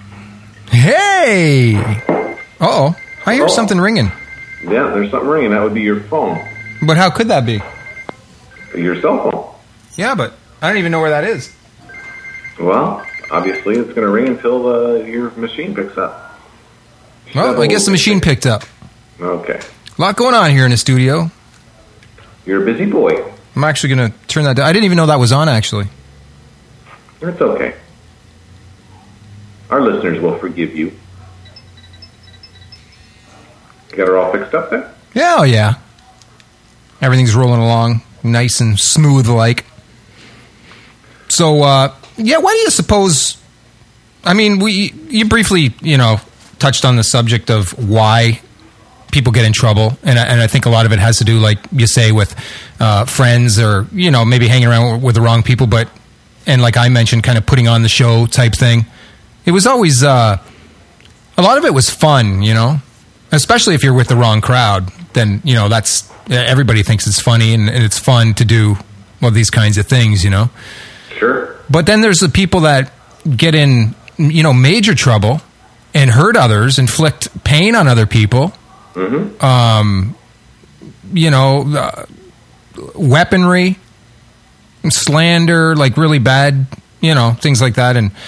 hey. Uh oh. I hear oh. something ringing. Yeah, there's something ringing. That would be your phone. But how could that be? Your cell phone. Yeah, but I don't even know where that is. Well, obviously it's going to ring until uh, your machine picks up. Well, I guess the machine picked up. Okay. A lot going on here in the studio. You're a busy boy. I'm actually going to turn that down. I didn't even know that was on, actually. That's okay. Our listeners will forgive you. Got her all fixed up there? Yeah, oh yeah. Everything's rolling along nice and smooth like. So, uh, yeah, why do you suppose... I mean, we you briefly, you know, touched on the subject of why people get in trouble, and I, and I think a lot of it has to do, like you say, with uh, friends or, you know, maybe hanging around with the wrong people, but, and like I mentioned, kind of putting on the show type thing. It was always... Uh, a lot of it was fun, you know? Especially if you're with the wrong crowd, then, you know, that's, everybody thinks it's funny and, and it's fun to do, well, these kinds of things, you know? Sure. But then there's the people that get in, you know, major trouble and hurt others, inflict pain on other people. Mm-hmm. Um, you know, uh, weaponry, slander, like really bad, you know, things like that, and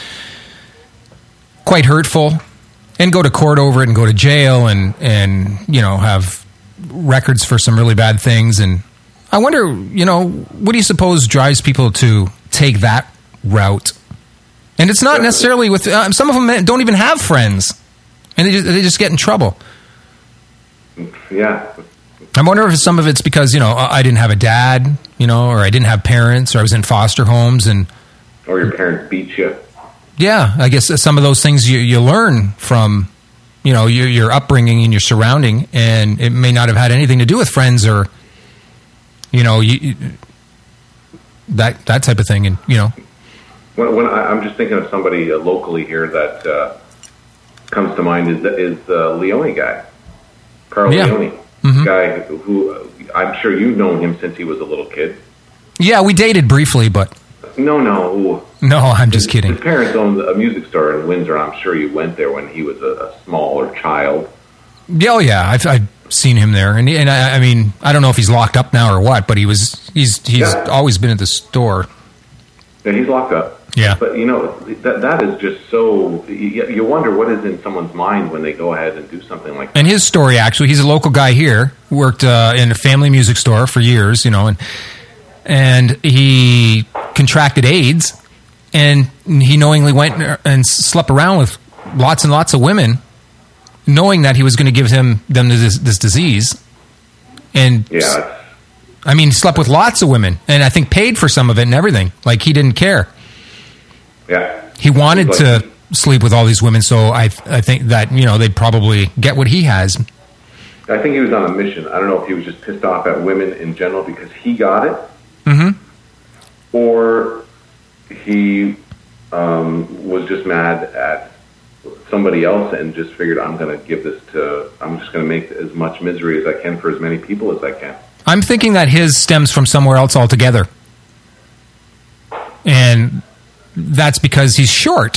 quite hurtful. And go to court over it and go to jail and, and, you know, have records for some really bad things. And I wonder, you know, what do you suppose drives people to take that route? And it's not necessarily with, uh, some of them don't even have friends. And they just, they just get in trouble. Yeah. I wonder if some of it's because, you know, I didn't have a dad, you know, or I didn't have parents, or I was in foster homes. and Or your parents beat you. Yeah, I guess some of those things you, you learn from, you know, your, your upbringing and your surrounding, and it may not have had anything to do with friends or, you know, you, that that type of thing, and you know. When, when I, I'm just thinking of somebody uh, locally here that uh, comes to mind is is the Leone guy, Carl yeah. Leone, mm-hmm. guy who uh, I'm sure you've known him since he was a little kid. Yeah, we dated briefly, but. No, no. No, I'm just his, kidding. His parents owned a music store in Windsor. I'm sure you went there when he was a, a smaller child. Yeah, oh yeah, I've, I've seen him there, and and I, I mean, I don't know if he's locked up now or what, but he was. He's he's yeah. always been at the store. Yeah, he's locked up. Yeah, but you know that that is just so. You, you wonder what is in someone's mind when they go ahead and do something like that. And his story, actually, he's a local guy here. Worked uh, in a family music store for years, you know, and. And he contracted AIDS, and he knowingly went and slept around with lots and lots of women, knowing that he was going to give him them this, this disease. And yeah, I mean, slept with lots of women, and I think paid for some of it and everything. Like he didn't care. Yeah, he wanted like, to sleep with all these women, so I I think that you know they'd probably get what he has. I think he was on a mission. I don't know if he was just pissed off at women in general because he got it. Mm-hmm. Or he um, was just mad at somebody else and just figured, I'm going to give this to, I'm just going to make as much misery as I can for as many people as I can. I'm thinking that his stems from somewhere else altogether. And that's because he's short.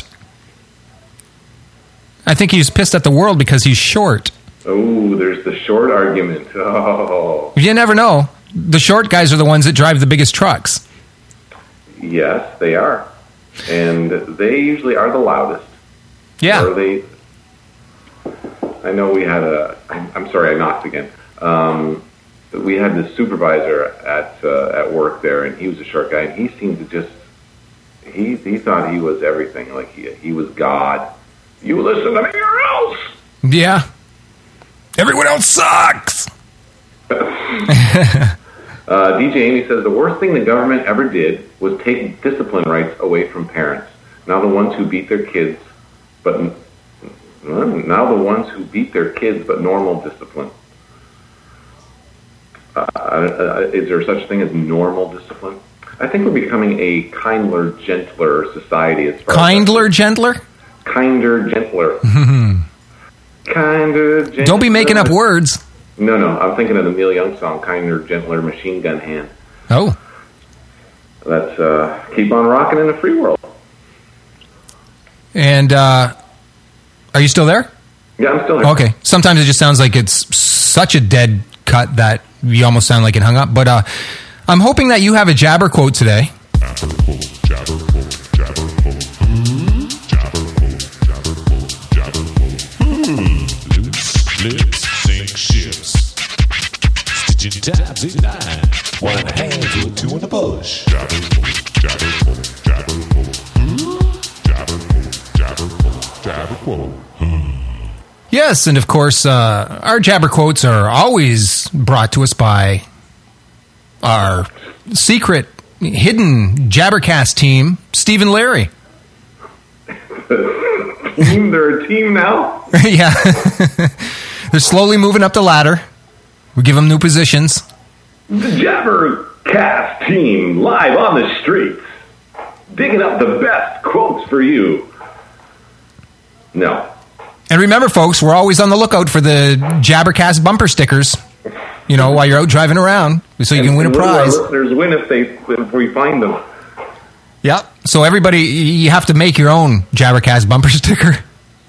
I think he's pissed at the world because he's short. Oh, there's the short argument. Oh. You never know. The short guys are the ones that drive the biggest trucks. Yes, they are. And they usually are the loudest. Yeah. Or they, I know we had a. I'm, I'm sorry, I knocked again. Um, we had this supervisor at uh, at work there, and he was a short guy, and he seemed to just. He he thought he was everything. Like he he was God. You listen to me or else. Yeah. Everyone else sucks. uh, D J Amy says the worst thing the government ever did was take discipline rights away from parents. Now the ones who beat their kids, but now the ones who beat their kids, but normal discipline. Uh, uh, is there such a thing as normal discipline? I think we're becoming a kinder, gentler society. As far Kindler, as gentler? Kinder, gentler. Kinder, gentler. Don't be making up words. No, no. I'm thinking of the Neil Young song, Kinder, Gentler, Machine Gun Hand. Oh. Let's uh, keep on rocking in the free world. And uh, are you still there? Yeah, I'm still here. Okay. Sometimes it just sounds like it's such a dead cut that you almost sound like it hung up. But uh, I'm hoping that you have a jabber quote today. Jabber quote, jabber quote, jabber quote. Hmm? Jabber quote, jabber quote, jabber quote. Hmm. Loose lips sink ships. Stitching tabs at nine. One in the hand to a two in the bush. Jabber quote, jabber quote, jabber quote. Hmm? Jabber quote, jabber quote, jabber quote. Hmm. Yes, and of course, uh, our jabber quotes are always brought to us by our secret, hidden Jabbercast team, Steve and Larry. Team? They're a team now? Yeah. They're slowly moving up the ladder. We give them new positions. The Jabbercast team, live on the streets, digging up the best quotes for you. No. And remember, folks, we're always on the lookout for the Jabbercast bumper stickers, you know, while you're out driving around, so you and, can win a prize. Our listeners win if, they, if we find them. Yep. So everybody, you have to make your own Jabbercast bumper sticker.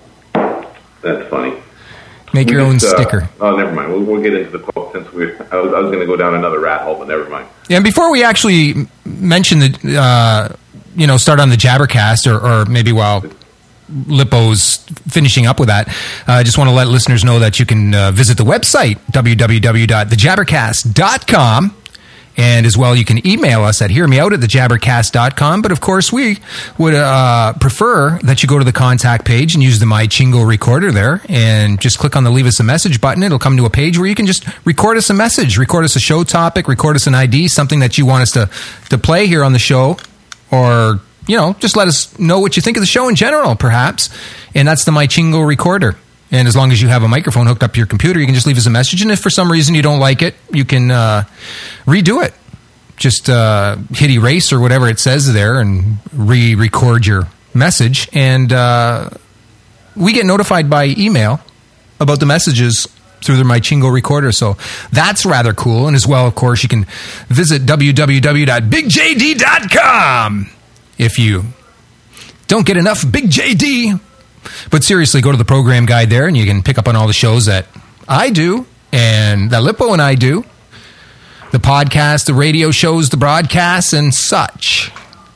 That's funny. Make we your just, own uh, sticker. Oh, never mind. We'll, we'll get into the quote since we. I was, I was going to go down another rat hole, but never mind. Yeah, and before we actually mention the, uh, you know, start on the Jabbercast, or, or maybe while Lippo's finishing up with that, uh, I just want to let listeners know that you can uh, visit the website, w w w dot the jabbercast dot com. And as well, you can email us at hearmeout at the jabbercast dot com. But of course, we would uh, prefer that you go to the contact page and use the My Chingo recorder there and just click on the leave us a message button. It'll come to a page where you can just record us a message, record us a show topic, record us an I D, something that you want us to, to play here on the show, or, you know, just let us know what you think of the show in general, perhaps. And that's the My Chingo recorder. And as long as you have a microphone hooked up to your computer, you can just leave us a message. And if for some reason you don't like it, you can uh, redo it. Just uh, hit erase or whatever it says there and re-record your message. And uh, we get notified by email about the messages through the My Chingo recorder. So that's rather cool. And as well, of course, you can visit w w w dot big j d dot com if you don't get enough Big J D. But seriously, go to the program guide there, and you can pick up on all the shows that I do and that Lippo and I do. The podcast, the radio shows, the broadcasts, and such.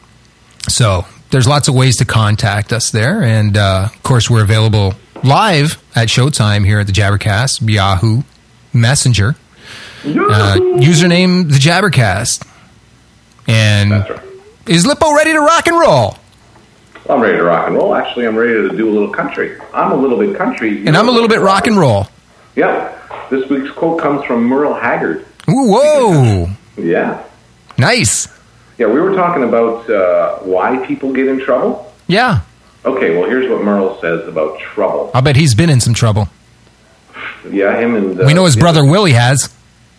So there's lots of ways to contact us there. And, uh, of course, we're available live at Showtime here at the Jabbercast, Yahoo Messenger. Uh, username, the Jabbercast. And That's right. Is Lippo ready to rock and roll? I'm ready to rock and roll. Actually, I'm ready to do a little country. I'm a little bit country. And I'm a little bit rock and roll. Yep. This week's quote comes from Merle Haggard. Ooh, whoa. Yeah. Nice. Yeah, we were talking about uh, why people get in trouble. Yeah. Okay, well, here's what Merle says about trouble. I'll bet he's been in some trouble. Yeah, him and... Uh, we know his brother Willie has.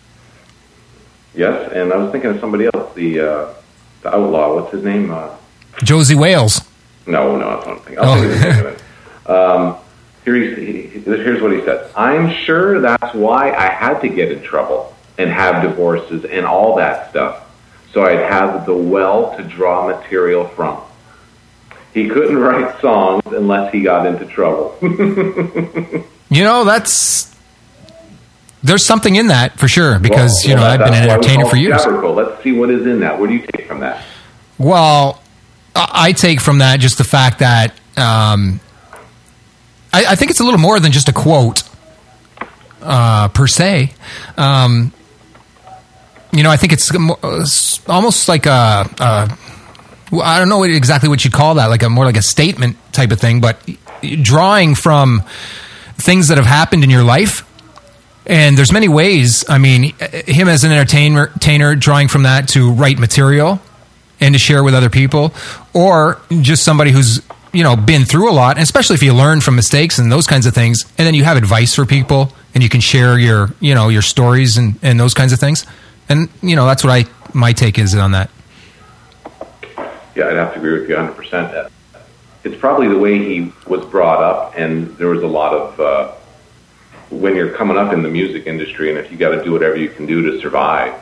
Yes, and I was thinking of somebody else, the uh, the outlaw. What's his name? Uh, Josie Wales. No, no, that's one thing. I'll oh. think of it. Um, here he, he, here's what he said. I'm sure that's why I had to get in trouble and have divorces and all that stuff, so I'd have the well to draw material from. He couldn't write songs unless he got into trouble. You know, that's... There's something in that, for sure, because, well, you know, well, that, I've been an entertainer for years. Jabberco. Let's see what is in that. What do you take from that? Well, I take from that just the fact that um, I, I think it's a little more than just a quote, uh, per se. Um, you know, I think it's almost like a, a I don't know what, exactly what you'd call that, like a more like a statement type of thing, but drawing from things that have happened in your life. And there's many ways. I mean, him as an entertainer, entertainer drawing from that to write material and to share with other people, or just somebody who's, you know, been through a lot, and especially if you learn from mistakes and those kinds of things, and then you have advice for people and you can share your, you know, your stories and, and those kinds of things. And, you know, that's what I, my take is on that. Yeah, I'd have to agree with you one hundred percent. It's probably the way he was brought up, and there was a lot of, uh, when you're coming up in the music industry, and if you got to do whatever you can do to survive,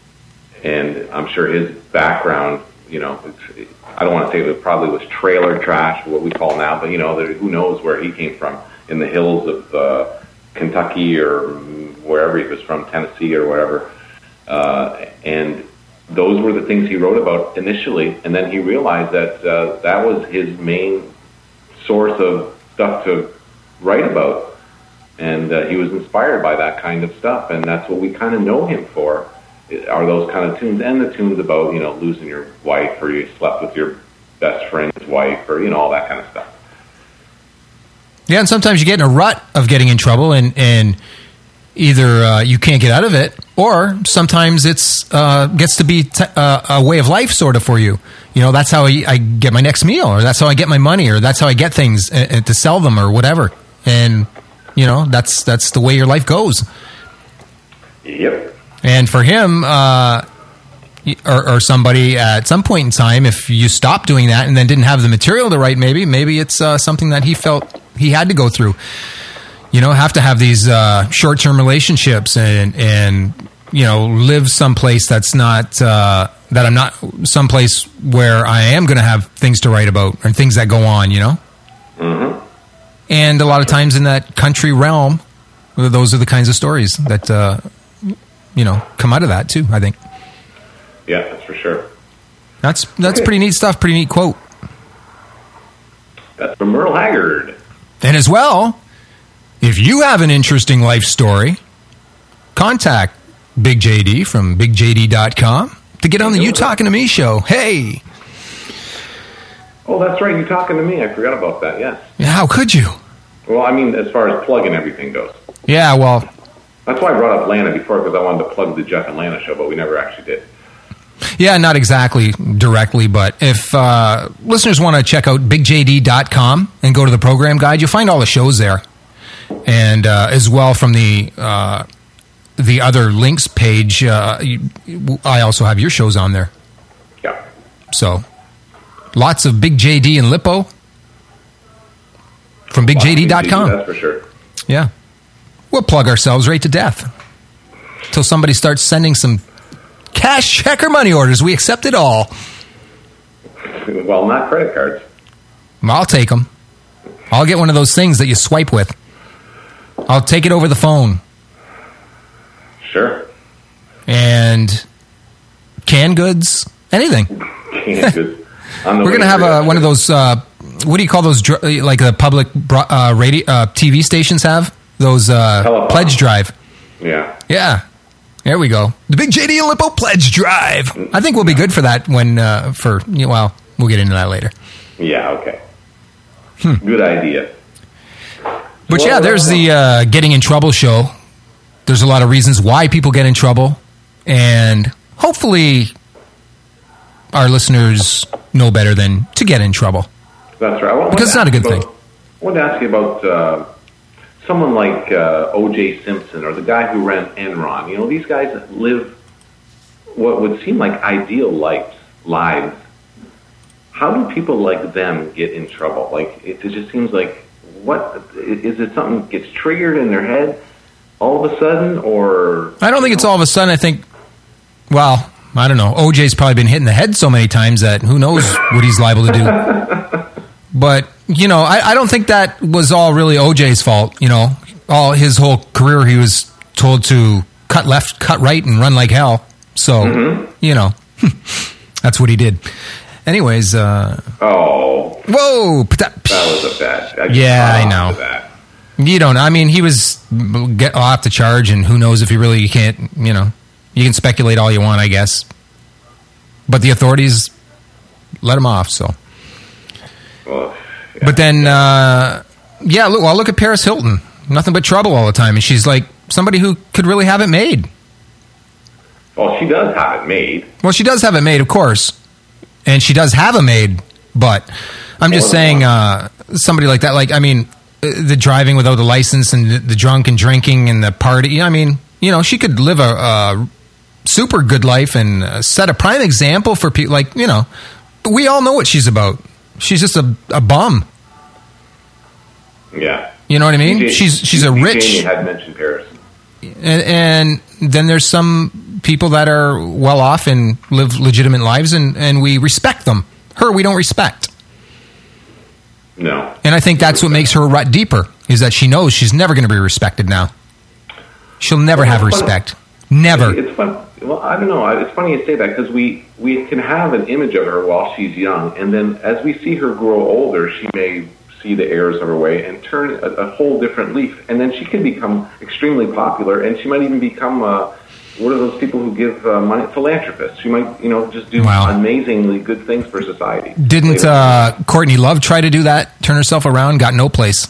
and I'm sure his background, you know, it's, I don't want to say it probably was trailer trash, what we call now, but, you know, there, who knows where he came from, in the hills of uh, Kentucky or wherever he was from, Tennessee or wherever, uh, and those were the things he wrote about initially, and then he realized that uh, that was his main source of stuff to write about, and uh, he was inspired by that kind of stuff, and that's what we kind of know him for, are those kind of tunes, and the tunes about, you know, losing your wife, or you slept with your best friend's wife, or, you know, all that kind of stuff. Yeah, and sometimes you get in a rut of getting in trouble, and, and either uh, you can't get out of it, or sometimes it's uh, gets to be t- uh, a way of life sort of for you. You know, that's how I, I get my next meal, or that's how I get my money, or that's how I get things uh, to sell them, or whatever. And, you know, that's that's the way your life goes. Yep. And for him, uh, or, or somebody at some point in time, if you stop doing that and then didn't have the material to write, maybe, maybe it's uh, something that he felt he had to go through. You know, have to have these uh, short-term relationships and, and, you know, live someplace that's not, uh, that I'm not, someplace where I am going to have things to write about and things that go on, you know? Mm-hmm. And a lot of times in that country realm, those are the kinds of stories that, uh, you know, come out of that too, I think. Yeah, that's for sure. That's, that's okay. Pretty neat stuff, pretty neat quote. That's from Merle Haggard. And as well, if you have an interesting life story, contact Big J D from big j d dot com to get on the You Talking to Me show. Hey. Oh, that's right. You Talking to Me. I forgot about that. Yes. Yeah, how could you? Well, I mean, as far as plugging everything goes. Yeah, well. That's why I brought up Lana before, because I wanted to plug the Jeff and Lana show, but we never actually did. Yeah, not exactly directly, but if uh, listeners want to check out big j d dot com and go to the program guide, you'll find all the shows there. And uh, as well from the uh, the other links page, uh, you, I also have your shows on there. Yeah. So, lots of Big J D and Lippo from big j d dot com. That's for sure. Yeah. We'll plug ourselves right to death until somebody starts sending some cash, check, or money orders. We accept it all. Well, not credit cards. I'll take them. I'll get one of those things that you swipe with. I'll take it over the phone. Sure. And canned goods, anything. Canned goods. We're going to have a, one of those, uh, what do you call those, like the public uh, radio, uh, T V stations have? Those uh, pledge drive. Yeah. Yeah. There we go. The Big J D and Lippo pledge drive. I think we'll be good for that when, uh, for, you know, well, we'll get into that later. Yeah, okay. Hmm. Good idea. But yeah, there's the uh, Getting in Trouble show. There's a lot of reasons why people get in trouble. And hopefully our listeners know better than to get in trouble. That's right. Because it's not a good about, thing. I wanted to ask you about uh, someone like uh, O J Simpson or the guy who ran Enron. You know, these guys live what would seem like ideal lives. lives. How do people like them get in trouble? Like, it, it just seems like, what is it? Something gets triggered in their head all of a sudden, or I don't think it's all of a sudden. I think, well, I don't know. O J's probably been hit in the head so many times that who knows what he's liable to do. But you know, I, I don't think that was all really O J's fault. You know, all his whole career he was told to cut left, cut right, and run like hell. So mm-hmm. you know, that's what he did. Anyways, uh, oh, whoa, that was a bad. I yeah, I know. That. You don't. I mean, he was get off the charge, and who knows if he really you can't. You know, you can speculate all you want, I guess. But the authorities let him off. So, well, yeah. But then, uh, yeah, look. Well, look at Paris Hilton. Nothing but trouble all the time, and she's like somebody who could really have it made. Well, she does have it made. Well, she does have it made, of course. And she does have a maid, but I'm just saying uh, somebody like that, like, I mean, the driving without a license and the, the drunk and drinking and the party, I mean, you know, she could live a, a super good life and uh, set a prime example for people, like, you know, we all know what she's about. She's just a, a bum. Yeah. You know what I mean? Jamie, she's she's a rich... Jamie had mentioned Paris. And, and then there's some people that are well off and live legitimate lives, and, and we respect them. Her, we don't respect. No. And I think that's what makes her rut deeper, is that she knows she's never going to be respected now. She'll never well, have respect. Funny. Never. It's fun. Well, I don't know. It's funny you say that, because we, we can have an image of her while she's young, and then as we see her grow older, she may see the errors of her way and turn a, a whole different leaf. And then she can become extremely popular, and she might even become a... What are those people who give uh, money? Philanthropists. She might, you know, just do wow. amazingly good things for society. Didn't uh, Courtney Love try to do that? Turn herself around? Got no place.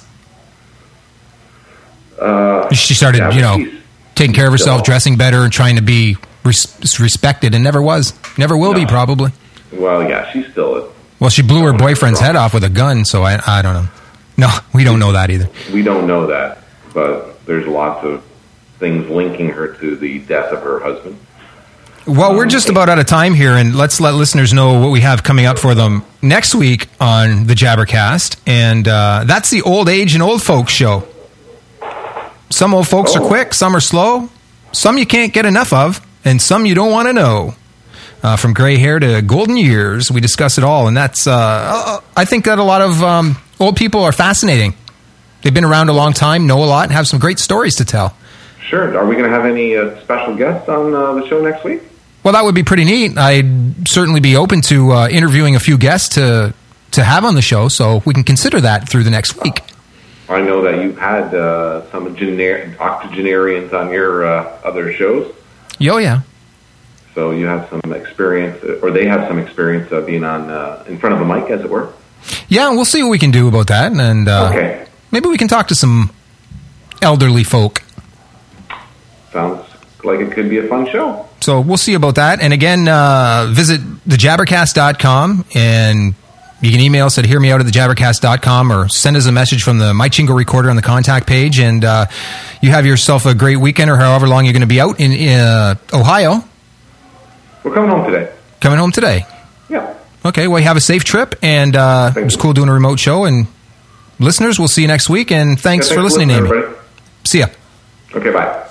Uh, she started, yeah, you know, taking care of herself, still, dressing better, and trying to be res- respected, and never was. Never will no. be, probably. Well, yeah, she's still a... Well, she blew her boyfriend's head off with a gun, so I, I don't know. No, we don't know that either. We don't know that, but there's lots of things linking her to the death of her husband. Well, we're just about out of time here, and let's let listeners know what we have coming up for them next week on the Jabbercast, and uh, that's the Old Age and Old Folks show. Some old folks oh. are quick, some are slow, some you can't get enough of, and some you don't want to know. Uh, from gray hair to golden years, we discuss it all, and that's, uh, I think that a lot of um, old people are fascinating. They've been around a long time, know a lot, and have some great stories to tell. Sure. Are we going to have any uh, special guests on uh, the show next week? Well, that would be pretty neat. I'd certainly be open to uh, interviewing a few guests to to have on the show, so we can consider that through the next week. I know that you've had uh, some gener- octogenarians on your uh, other shows. Oh, yeah. So you have some experience, or they have some experience of being on uh, in front of a mic, as it were. Yeah, we'll see what we can do about that, and uh, okay. maybe we can talk to some elderly folk. Sounds like it could be a fun show. So we'll see about that. And again, uh, visit the jabbercast dot com, and you can email us at hear me out at the jabbercast dot com, or send us a message from the My Chingo recorder on the contact page. And uh, you have yourself a great weekend, or however long you're going to be out in uh, Ohio. We're coming home today. Coming home today? Yeah. Okay, well, you have a safe trip, and uh, it was cool doing a remote show. And listeners, we'll see you next week, and thanks, yeah, thanks for listening, Amy. Everybody. See ya. Okay, bye.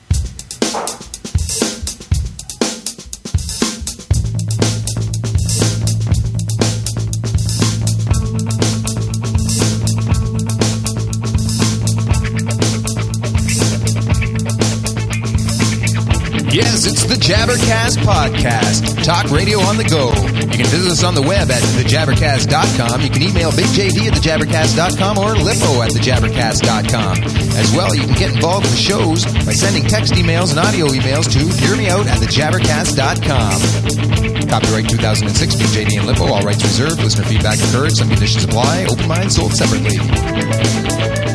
Yes, it's the Jabbercast Podcast. Talk radio on the go. You can visit us on the web at the jabbercast dot com. You can email Big J D at the jabbercast dot com or Lippo at the jabbercast dot com. As well, you can get involved with the shows by sending text emails and audio emails to hear me out at the jabbercast dot com. Copyright two thousand six, Big J D and Lippo. All rights reserved. Listener feedback encouraged. Some conditions apply. Open mind sold separately.